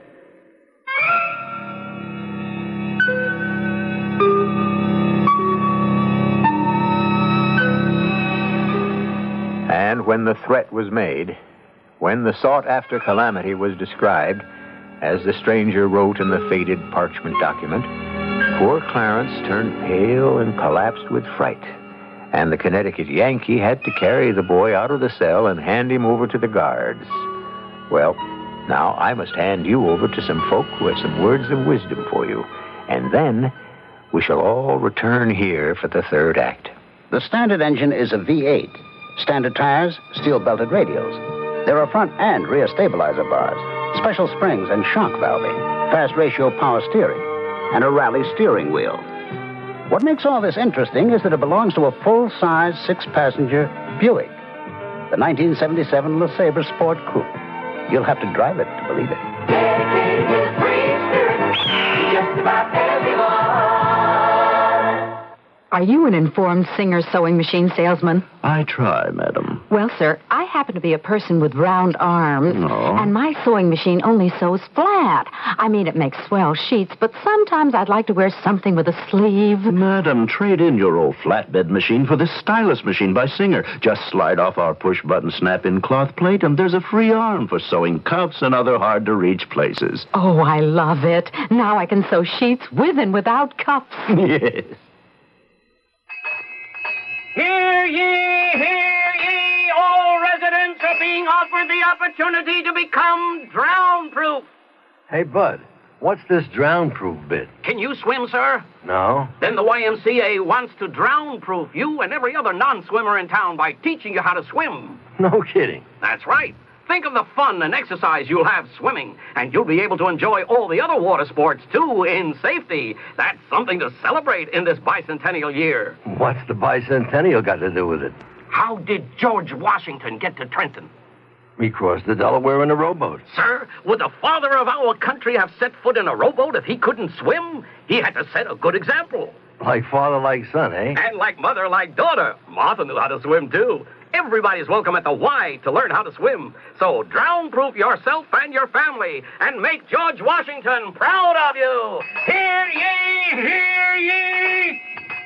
And when the threat was made, when the sought-after calamity was described, as the stranger wrote in the faded parchment document, poor Clarence turned pale and collapsed with fright, and the Connecticut Yankee had to carry the boy out of the cell and hand him over to the guards. Well, now I must hand you over to some folk who have some words of wisdom for you, and then we shall all return here for the third act. The standard engine is a V8. Standard tires, steel-belted radials. There are front and rear stabilizer bars, special springs and shock valving, fast ratio power steering, and a rally steering wheel. What makes all this interesting is that it belongs to a full-size, 6-passenger Buick, the 1977 LeSabre Sport Coupe. You'll have to drive it to believe it. Dedicated with free spirit to just about everyone. Are you an informed Singer sewing machine salesman? I try, madam. Well, sir, I happen to be a person with round arms. No. And my sewing machine only sews flat. I mean, it makes swell sheets, but sometimes I'd like to wear something with a sleeve. Madam, trade in your old flatbed machine for this stylus machine by Singer. Just slide off our push-button snap-in cloth plate, and there's a free arm for sewing cuffs and other hard-to-reach places. Oh, I love it. Now I can sew sheets with and without cuffs. Yes. Hear ye, hear ye! All residents are being offered the opportunity to become drown-proof. Hey, Bud, what's this drown-proof bit? Can you swim, sir? No. Then the YMCA wants to drown-proof you and every other non-swimmer in town by teaching you how to swim. No kidding. That's right. Think of the fun and exercise you'll have swimming, and you'll be able to enjoy all the other water sports, too, in safety. That's something to celebrate in this bicentennial year. What's the bicentennial got to do with it? How did George Washington get to Trenton? He crossed the Delaware in a rowboat. Sir, would the father of our country have set foot in a rowboat if he couldn't swim? He had to set a good example. Like father, like son, eh? And like mother, like daughter. Martha knew how to swim, too. Everybody's welcome at the Y to learn how to swim. So drown-proof yourself and your family and make George Washington proud of you. Hear ye, hear ye!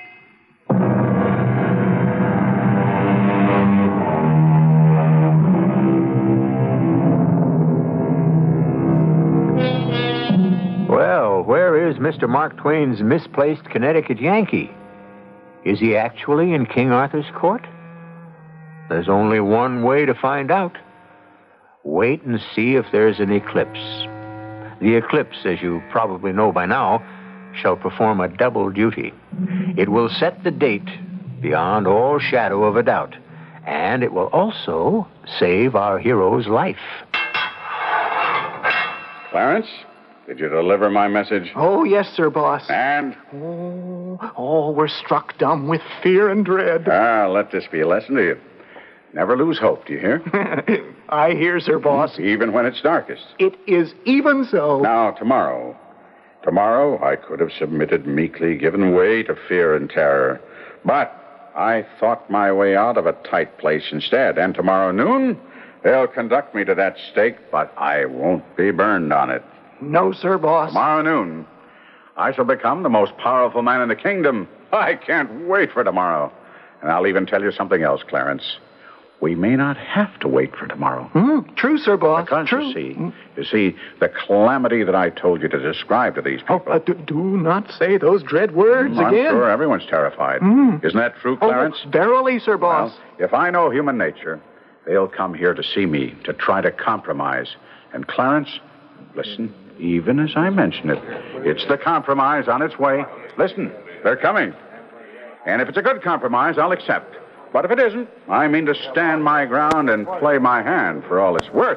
Well, where is Mr. Mark Twain's misplaced Connecticut Yankee? Is he actually in King Arthur's court? There's only one way to find out. Wait and see if there's an eclipse. The eclipse, as you probably know by now, shall perform a double duty. It will set the date beyond all shadow of a doubt, and it will also save our hero's life. Clarence, did you deliver my message? Oh, yes, sir, boss. And? Oh, we're struck dumb with fear and dread. Let this be a lesson to you. Never lose hope, do you hear? I hear, sir, boss. Even when it's darkest. It is even so. Now, tomorrow. Tomorrow, I could have submitted meekly, given way to fear and terror. But I thought my way out of a tight place instead. And tomorrow noon, they'll conduct me to that stake, but I won't be burned on it. No, sir, boss. Tomorrow noon, I shall become the most powerful man in the kingdom. I can't wait for tomorrow. And I'll even tell you something else, Clarence. We may not have to wait for tomorrow. True, sir, boss. Because, true. You see, the calamity that I told you to describe to these people. Do not say those dread words I'm again. sure everyone's terrified. Isn't that true, Clarence? Verily, sir, boss. Well, if I know human nature, they'll come here to see me, to try to compromise. And Clarence, listen, even as I mention it, it's the compromise on its way. Listen, they're coming. And if it's a good compromise, I'll accept. But if it isn't, I mean to stand my ground and play my hand for all it's worth.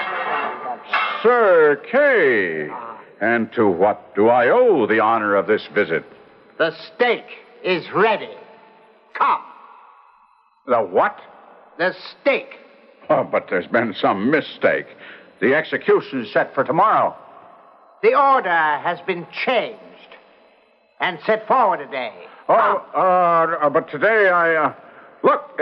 Sir Kay, and to what do I owe the honor of this visit? The steak is ready. Come. The what? The steak. Oh, but there's been some mistake. The execution is set for tomorrow. The order has been changed and set forward today. But today Look,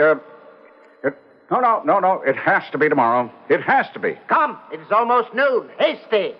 No, it has to be tomorrow. It has to be. Come, it is almost noon. Hasty.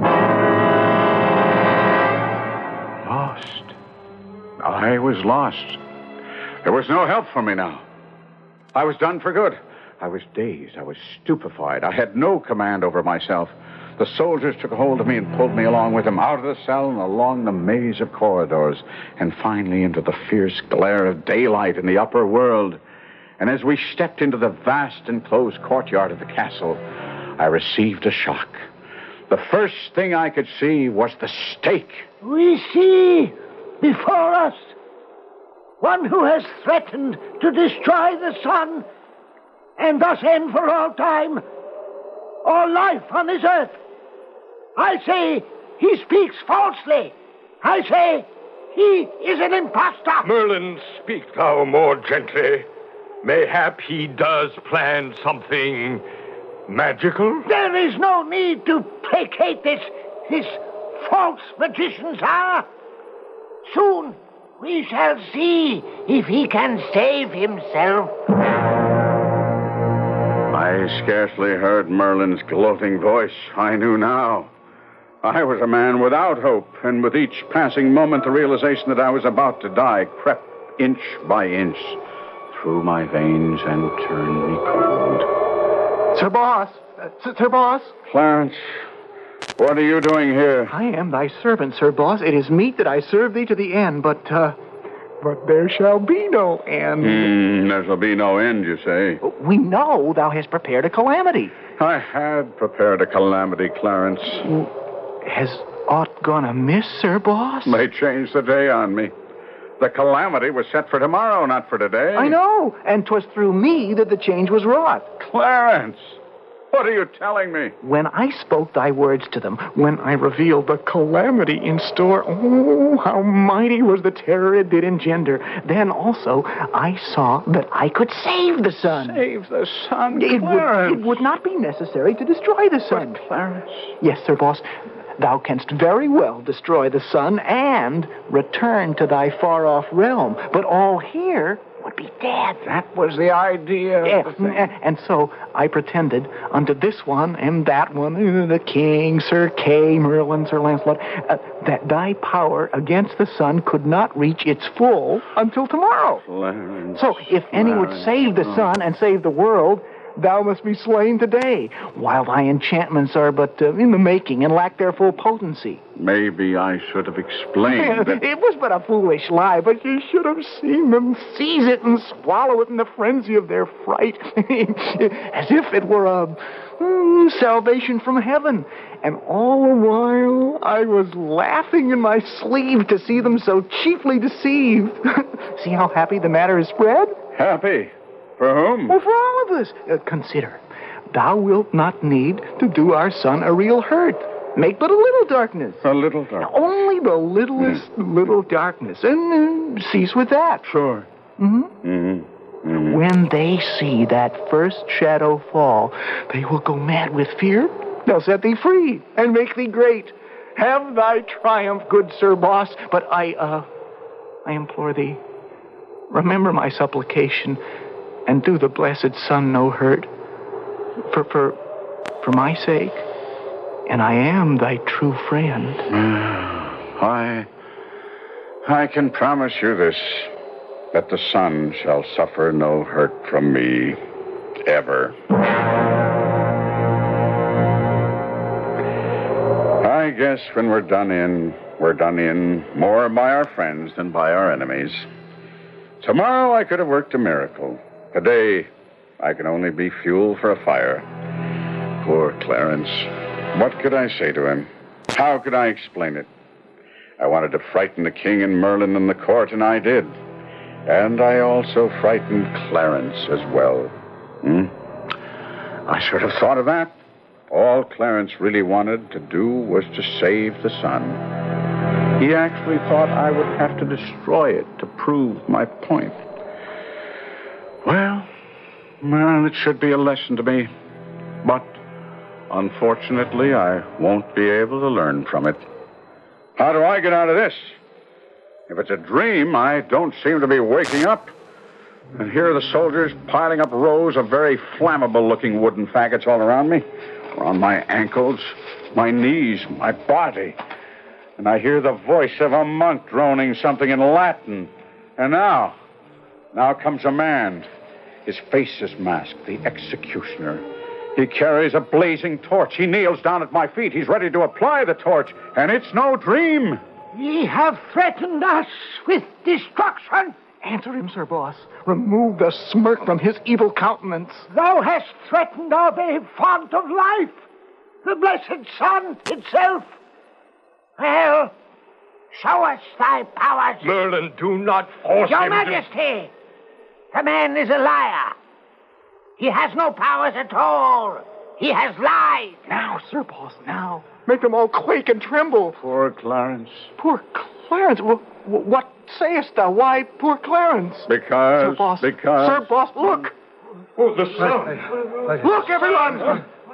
Lost. I was lost. There was no help for me now. I was done for good. I was dazed. I was stupefied. I had no command over myself. The soldiers took hold of me and pulled me along with them out of the cell and along the maze of corridors and finally into the fierce glare of daylight in the upper world. And as we stepped into the vast enclosed courtyard of the castle, I received a shock. The first thing I could see was the stake. We see before us one who has threatened to destroy the sun and thus end for all time all life on this earth. I say he speaks falsely. I say he is an impostor. Merlin, speak thou more gently. Mayhap he does plan something magical? There is no need to placate this false magician's hour. Soon We shall see if he can save himself. I scarcely heard Merlin's gloating voice. I knew now. I was a man without hope, and with each passing moment, the realization that I was about to die crept inch by inch through my veins and turned me cold. Sir Boss! Sir Boss! Clarence, what are you doing here? I am thy servant, Sir Boss. It is meet that I serve thee to the end, but there shall be no end. There shall be no end, you say? We know thou hast prepared a calamity. I had prepared a calamity, Clarence. Has aught gone amiss, Sir Boss? They changed the day on me. The calamity was set for tomorrow, not for today. I know, and 'twas through me that the change was wrought. Clarence, what are you telling me? When I spoke thy words to them, when I revealed the calamity in store, oh, how mighty was the terror it did engender. Then also I saw that I could save the sun. Save the sun, Clarence? It would not be necessary to destroy the sun. But, Clarence... Yes, Sir Boss. Thou canst very well destroy the sun and return to thy far-off realm. But all here would be dead. That was the idea. And so I pretended unto this one and that one, the king, Sir Kay, Merlin, Sir Lancelot, that thy power against the sun could not reach its full until tomorrow. Clarence, so if any would save the sun and save the world, thou must be slain today, while thy enchantments are but in the making and lack their full potency. Maybe I should have explained that... It was but a foolish lie, but you should have seen them seize it and swallow it in the frenzy of their fright, as if it were a salvation from heaven. And all the while, I was laughing in my sleeve to see them so cheaply deceived. See how happy the matter is spread? Happy? For whom? Well, for all of us. Consider, thou wilt not need to do our son a real hurt. Make but a little darkness. A little darkness. Only the littlest little darkness. And cease with that. Sure. When they see that first shadow fall, they will go mad with fear. They'll set thee free and make thee great. Have thy triumph, good Sir Boss. But I implore thee, remember my supplication and do the blessed sun no hurt. For my sake, and I am thy true friend. I can promise you this, that the sun shall suffer no hurt from me, ever. I guess when we're done in more by our friends than by our enemies. Tomorrow I could have worked a miracle. Today, I can only be fuel for a fire. Poor Clarence. What could I say to him? How could I explain it? I wanted to frighten the king and Merlin in the court, and I did. And I also frightened Clarence as well. I should have thought of that. All Clarence really wanted to do was to save the sun. He actually thought I would have to destroy it to prove my point. Well, it should be a lesson to me. But, unfortunately, I won't be able to learn from it. How do I get out of this? If it's a dream, I don't seem to be waking up. And here are the soldiers piling up rows of very flammable-looking wooden faggots all around me. Around my ankles, my knees, my body. And I hear the voice of a monk droning something in Latin. And now comes a man. His face is masked, the executioner. He carries a blazing torch. He kneels down at my feet. He's ready to apply the torch. And it's no dream. Ye have threatened us with destruction. Answer him, Sir Boss. Remove the smirk from his evil countenance. Thou hast threatened our very font of life, the blessed sun itself. Well, show us thy powers. Merlin, do not force Your him Majesty, the man is a liar. He has no powers at all. He has lied. Now, Sir Boss, now. Make them all quake and tremble. Poor Clarence. Poor Clarence? What sayest thou? Why poor Clarence? Because... Sir Boss, because... Sir Boss, look. Oh, the sun. Look, everyone.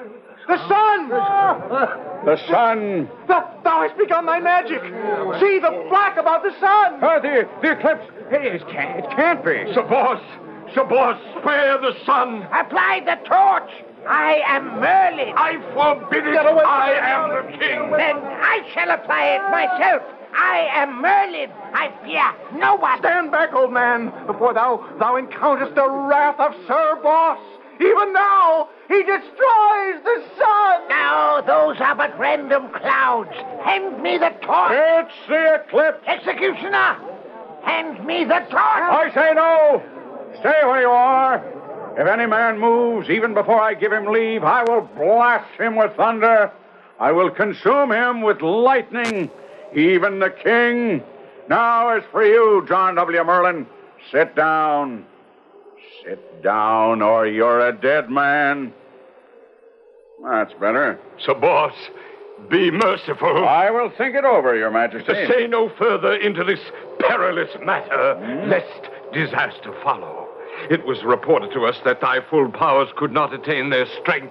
The sun! The sun! Thou hast begun thy magic! See the black about the sun! The eclipse! It can't be. Sir Boss, spare the sun. Apply the torch. I am Merlin. I forbid it. I am the king. Then I shall apply it myself. I am Merlin. I fear no one. Stand back, old man, before thou encounterest the wrath of Sir Boss. Even now, he destroys the sun. Now, those are but random clouds. Hand me the torch. It's the eclipse. Executioner, hand me the torch. I say no. Stay where you are. If any man moves, even before I give him leave, I will blast him with thunder. I will consume him with lightning, even the king. Now, as for you, John W. Merlin, sit down. Sit down, or you're a dead man. That's better. Sir Boss, be merciful. I will think it over, Your Majesty. Say no further into this perilous matter, lest disaster follow. It was reported to us that thy full powers could not attain their strength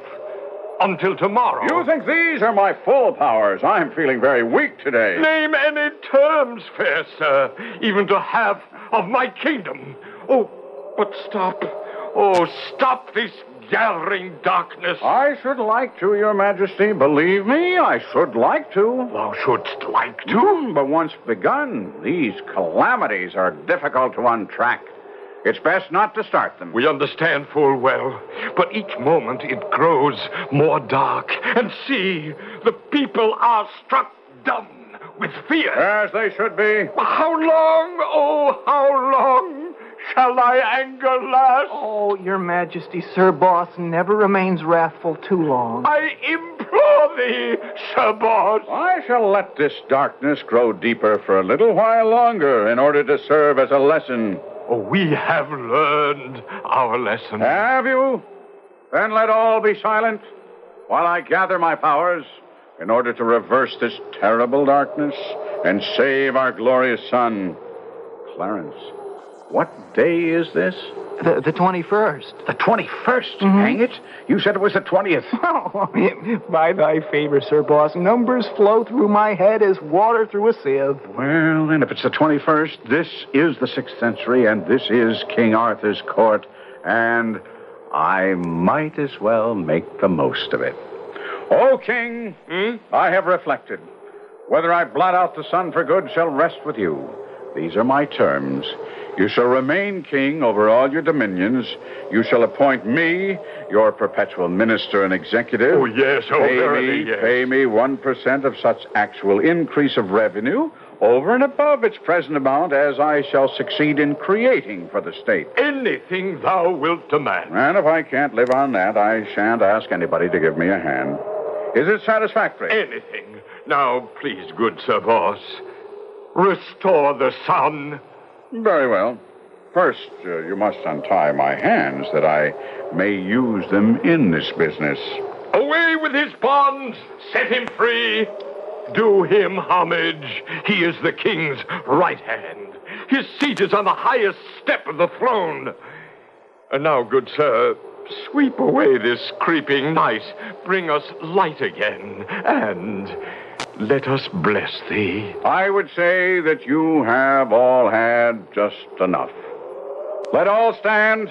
until tomorrow. You think these are my full powers? I'm feeling very weak today. Name any terms, fair sir, even to half of my kingdom. Oh, but stop. Oh, stop this gathering darkness. I should like to, Your Majesty. Believe me, I should like to. Thou shouldst like to? But once begun, these calamities are difficult to untrack. It's best not to start them. We understand full well, but each moment it grows more dark. And see, the people are struck dumb with fear. As they should be. How long, oh, how long shall thy anger last? Oh, Your Majesty, Sir Boss never remains wrathful too long. I implore thee, Sir Boss. I shall let this darkness grow deeper for a little while longer in order to serve as a lesson. Oh, we have learned our lesson. Have you? Then let all be silent while I gather my powers in order to reverse this terrible darkness and save our glorious sun. Clarence, what day is this? The 21st. The 21st? Hang it. You said it was the 20th. Oh, by thy favor, Sir Boss, numbers flow through my head as water through a sieve. Well, then, if it's the 21st, this is the 6th century, and this is King Arthur's court, and I might as well make the most of it. O King, I have reflected. Whether I blot out the sun for good shall rest with you. These are my terms. You shall remain king over all your dominions. You shall appoint me your perpetual minister and executive. Oh, yes, verily, yes. Pay me 1% of such actual increase of revenue over and above its present amount as I shall succeed in creating for the state. Anything thou wilt demand. And if I can't live on that, I shan't ask anybody to give me a hand. Is it satisfactory? Anything. Now, please, good Sir Boss, restore the sun. Very well. First, you must untie my hands that I may use them in this business. Away with his bonds! Set him free! Do him homage. He is the king's right hand. His seat is on the highest step of the throne. And now, good sir, sweep away this creeping night. Bring us light again, and let us bless thee. I would say that you have all had just enough. Let all stand.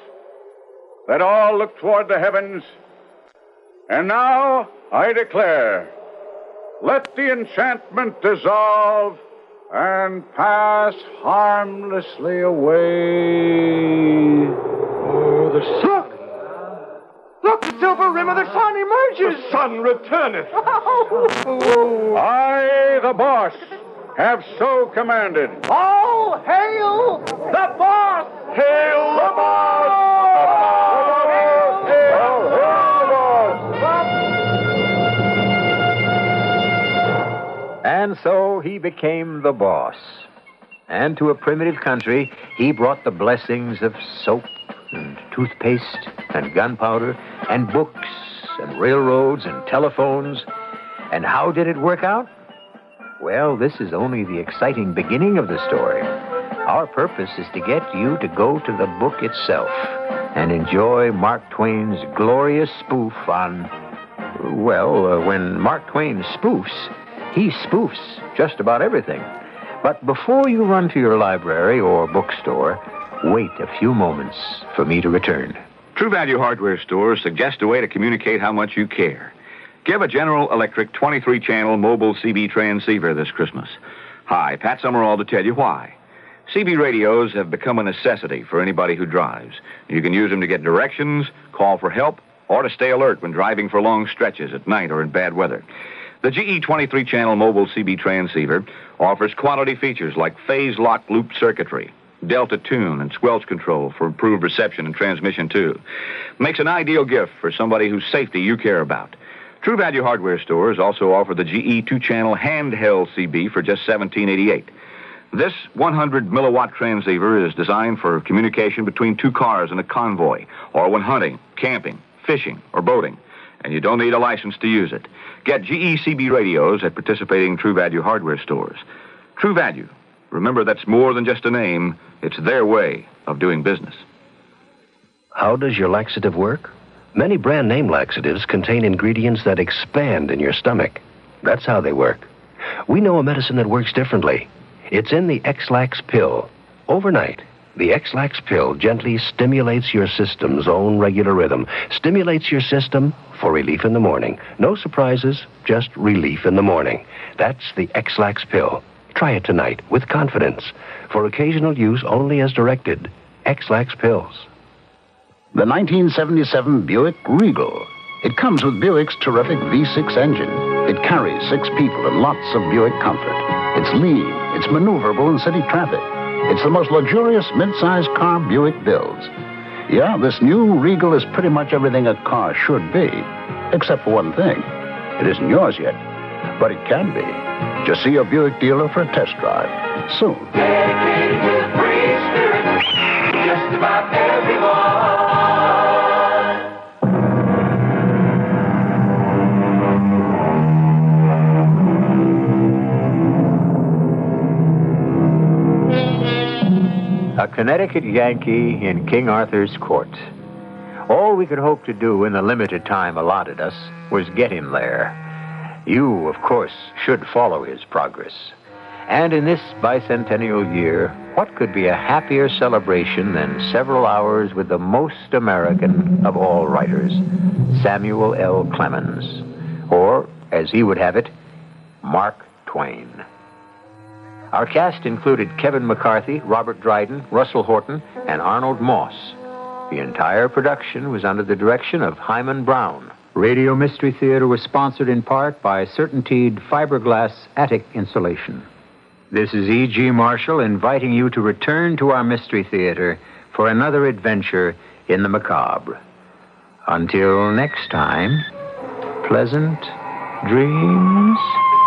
Let all look toward the heavens. And now I declare, let the enchantment dissolve and pass harmlessly away. Oh, the sun. Look, the silver rim of the sun emerges. The sun returneth. I, the boss, have so commanded. All hail the boss! Hail the boss! And so he became the boss. And to a primitive country, he brought the blessings of soap and toothpaste and gunpowder and books and railroads and telephones. And how did it work out? Well, this is only the exciting beginning of the story. Our purpose is to get you to go to the book itself and enjoy Mark Twain's glorious spoof on Well, when Mark Twain spoofs, he spoofs just about everything. But before you run to your library or bookstore, wait a few moments for me to return. True Value Hardware stores suggest a way to communicate how much you care. Give a General Electric 23-channel mobile CB transceiver this Christmas. Hi, Pat Summerall to tell you why. CB radios have become a necessity for anybody who drives. You can use them to get directions, call for help, or to stay alert when driving for long stretches at night or in bad weather. The GE 23-channel mobile CB transceiver offers quality features like phase lock loop circuitry, delta tune, and squelch control for improved reception and transmission, too. Makes an ideal gift for somebody whose safety you care about. True Value Hardware stores also offer the GE 2-channel handheld CB for just $17.88. This 100-milliwatt transceiver is designed for communication between two cars in a convoy, or when hunting, camping, fishing, or boating, and you don't need a license to use it. Get GE CB radios at participating True Value Hardware stores. True Value. Remember, that's more than just a name. It's their way of doing business. How does your laxative work? Many brand name laxatives contain ingredients that expand in your stomach. That's how they work. We know a medicine that works differently. It's in the X-Lax pill. Overnight, the X-Lax pill gently stimulates your system's own regular rhythm, stimulates your system for relief in the morning. No surprises, just relief in the morning. That's the X-Lax pill. Try it tonight with confidence. For occasional use only as directed. X-Lax pills. The 1977 Buick Regal. It comes with Buick's terrific V6 engine. It carries 6 people and lots of Buick comfort. It's lean, it's maneuverable in city traffic. It's the most luxurious mid-sized car Buick builds. Yeah, this new Regal is pretty much everything a car should be, except for one thing. It isn't yours yet, but it can be. Just see a Buick dealer for a test drive soon. Dedicated to the free spirit, just about everyone. A Connecticut Yankee in King Arthur's court. All we could hope to do in the limited time allotted us was get him there. You, of course, should follow his progress. And in this bicentennial year, what could be a happier celebration than several hours with the most American of all writers, Samuel L. Clemens, or, as he would have it, Mark Twain. Our cast included Kevin McCarthy, Robert Dryden, Russell Horton, and Arnold Moss. The entire production was under the direction of Hyman Brown. Radio Mystery Theater was sponsored in part by Certainteed fiberglass attic insulation. This is E.G. Marshall inviting you to return to our Mystery Theater for another adventure in the macabre. Until next time, pleasant dreams.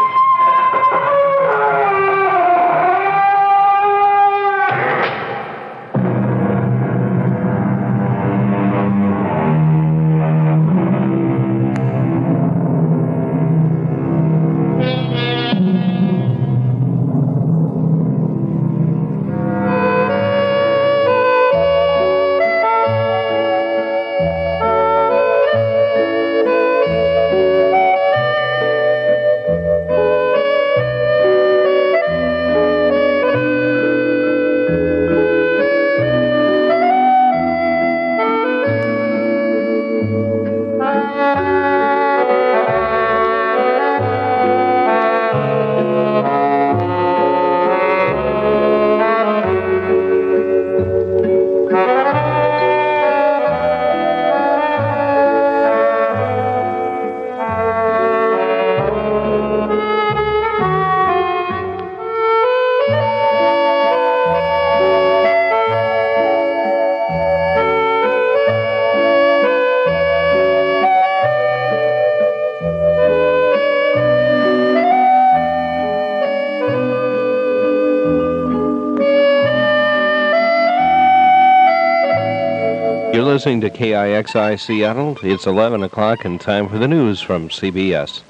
You're listening to KIXI Seattle. It's 11 o'clock and time for the news from CBS.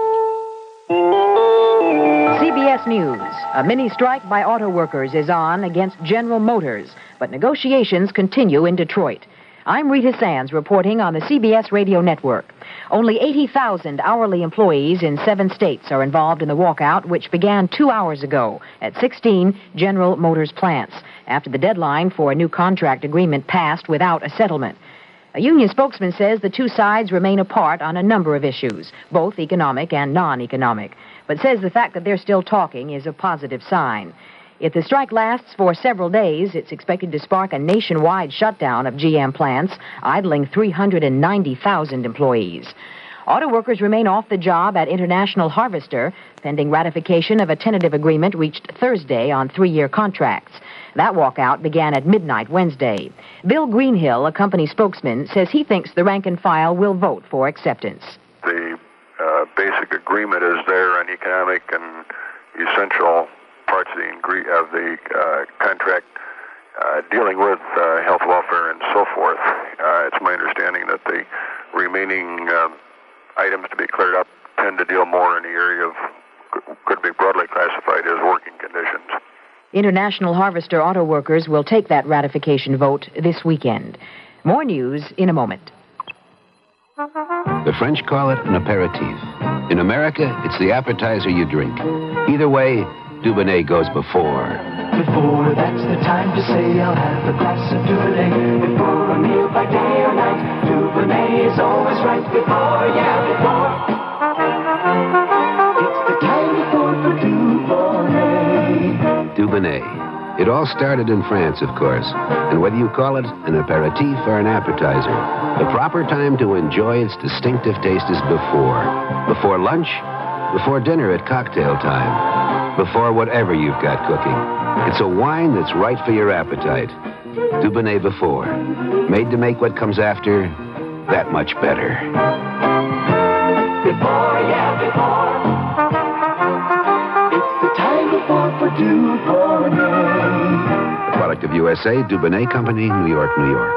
CBS News. A mini strike by auto workers is on against General Motors, but negotiations continue in Detroit. I'm Rita Sands reporting on the CBS Radio Network. Only 80,000 hourly employees in 7 states are involved in the walkout, which began 2 hours ago at 16 General Motors plants after the deadline for a new contract agreement passed without a settlement. A union spokesman says the two sides remain apart on a number of issues, both economic and non-economic, but says the fact that they're still talking is a positive sign. If the strike lasts for several days, it's expected to spark a nationwide shutdown of GM plants, idling 390,000 employees. Auto workers remain off the job at International Harvester, pending ratification of a tentative agreement reached Thursday on 3-year contracts. That walkout began at midnight Wednesday. Bill Greenhill, a company spokesman, says he thinks the rank and file will vote for acceptance. The basic agreement is there on economic and essential parts of the contract dealing with health, welfare, and so forth. It's my understanding that the remaining items to be cleared up tend to deal more in the area of, could be broadly classified as working conditions. International Harvester auto workers will take that ratification vote this weekend. More news in a moment. The French call it an aperitif. In America, it's the appetizer you drink. Either way, Dubonnet goes before. Before, that's the time to say I'll have a glass of Dubonnet. Before a meal by day or night, Dubonnet is always right. Before, yeah, before. It's the time before for Dubonnet. Dubonnet. It all started in France, of course. And whether you call it an aperitif or an appetizer, the proper time to enjoy its distinctive taste is before. Before lunch, before dinner at cocktail time, before whatever you've got cooking. It's a wine that's right for your appetite. Dubonnet before. Made to make what comes after that much better. Before, yeah, before. It's the time before for Dubonnet. A product of USA, Dubonnet Company, New York, New York.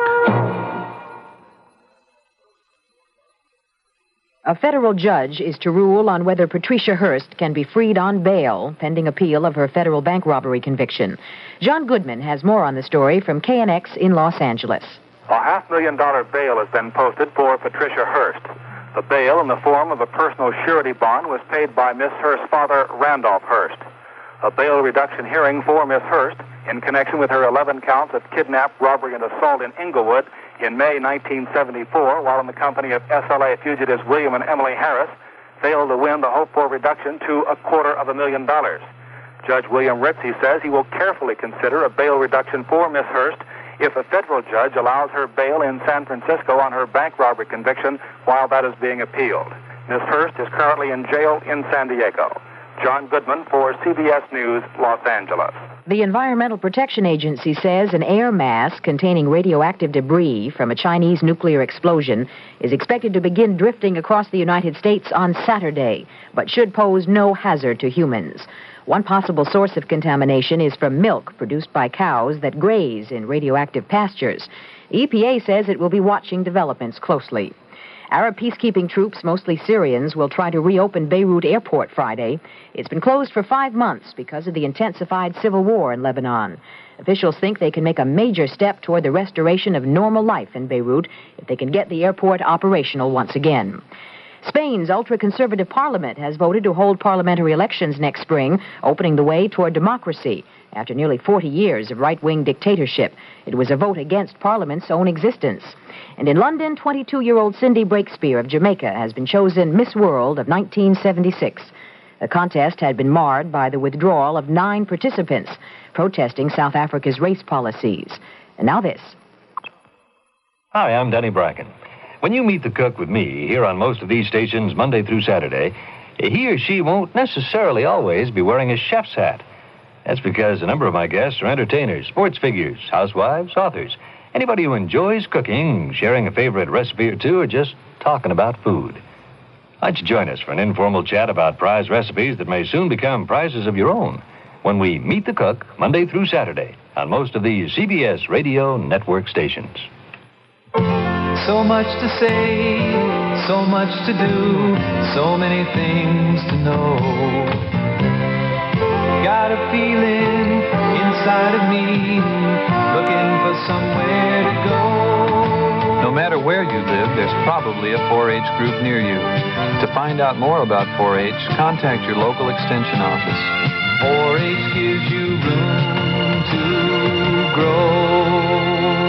A federal judge is to rule on whether Patricia Hearst can be freed on bail pending appeal of her federal bank robbery conviction. John Goodman has more on the story from KNX in Los Angeles. A $500,000 bail has been posted for Patricia Hearst. The bail, in the form of a personal surety bond, was paid by Miss Hearst's father, Randolph Hearst. A bail reduction hearing for Miss Hearst in connection with her 11 counts of kidnap, robbery, and assault in Inglewood in May 1974, while in the company of SLA fugitives William and Emily Harris, failed to win the hoped-for reduction to $250,000. Judge William Ritz, he says, he will carefully consider a bail reduction for Miss Hearst if a federal judge allows her bail in San Francisco on her bank robbery conviction while that is being appealed. Miss Hearst is currently in jail in San Diego. John Goodman for CBS News, Los Angeles. The Environmental Protection Agency says an air mass containing radioactive debris from a Chinese nuclear explosion is expected to begin drifting across the United States on Saturday, but should pose no hazard to humans. One possible source of contamination is from milk produced by cows that graze in radioactive pastures. EPA says it will be watching developments closely. Arab peacekeeping troops, mostly Syrians, will try to reopen Beirut Airport Friday. It's been closed for 5 months because of the intensified civil war in Lebanon. Officials think they can make a major step toward the restoration of normal life in Beirut if they can get the airport operational once again. Spain's ultra-conservative parliament has voted to hold parliamentary elections next spring, opening the way toward democracy. After nearly 40 years of right-wing dictatorship, it was a vote against Parliament's own existence. And in London, 22-year-old Cindy Breakspear of Jamaica has been chosen Miss World of 1976. The contest had been marred by the withdrawal of 9 participants, protesting South Africa's race policies. And now this. Hi, I'm Denny Bracken. When you meet the cook with me here on most of these stations Monday through Saturday, he or she won't necessarily always be wearing a chef's hat. That's because a number of my guests are entertainers, sports figures, housewives, authors, anybody who enjoys cooking, sharing a favorite recipe or two, or just talking about food. Why don't you join us for an informal chat about prize recipes that may soon become prizes of your own when we meet the cook Monday through Saturday on most of these CBS Radio Network stations. So much to say, so much to do, so many things to know. Got a feeling inside of me, looking for somewhere to go. where you live, there's probably a 4-H group near you. To find out more about 4-H, contact your local extension office. 4-H gives you room to grow.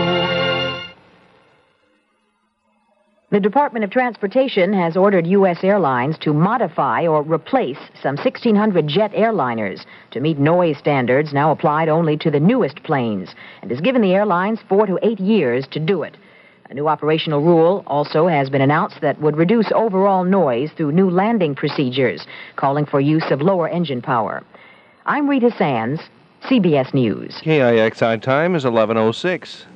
The Department of Transportation has ordered U.S. airlines to modify or replace some 1,600 jet airliners to meet noise standards now applied only to the newest planes, and has given the airlines 4 to 8 years to do it. A new operational rule also has been announced that would reduce overall noise through new landing procedures, calling for use of lower engine power. I'm Rita Sands, CBS News. KIXI time is 11:06.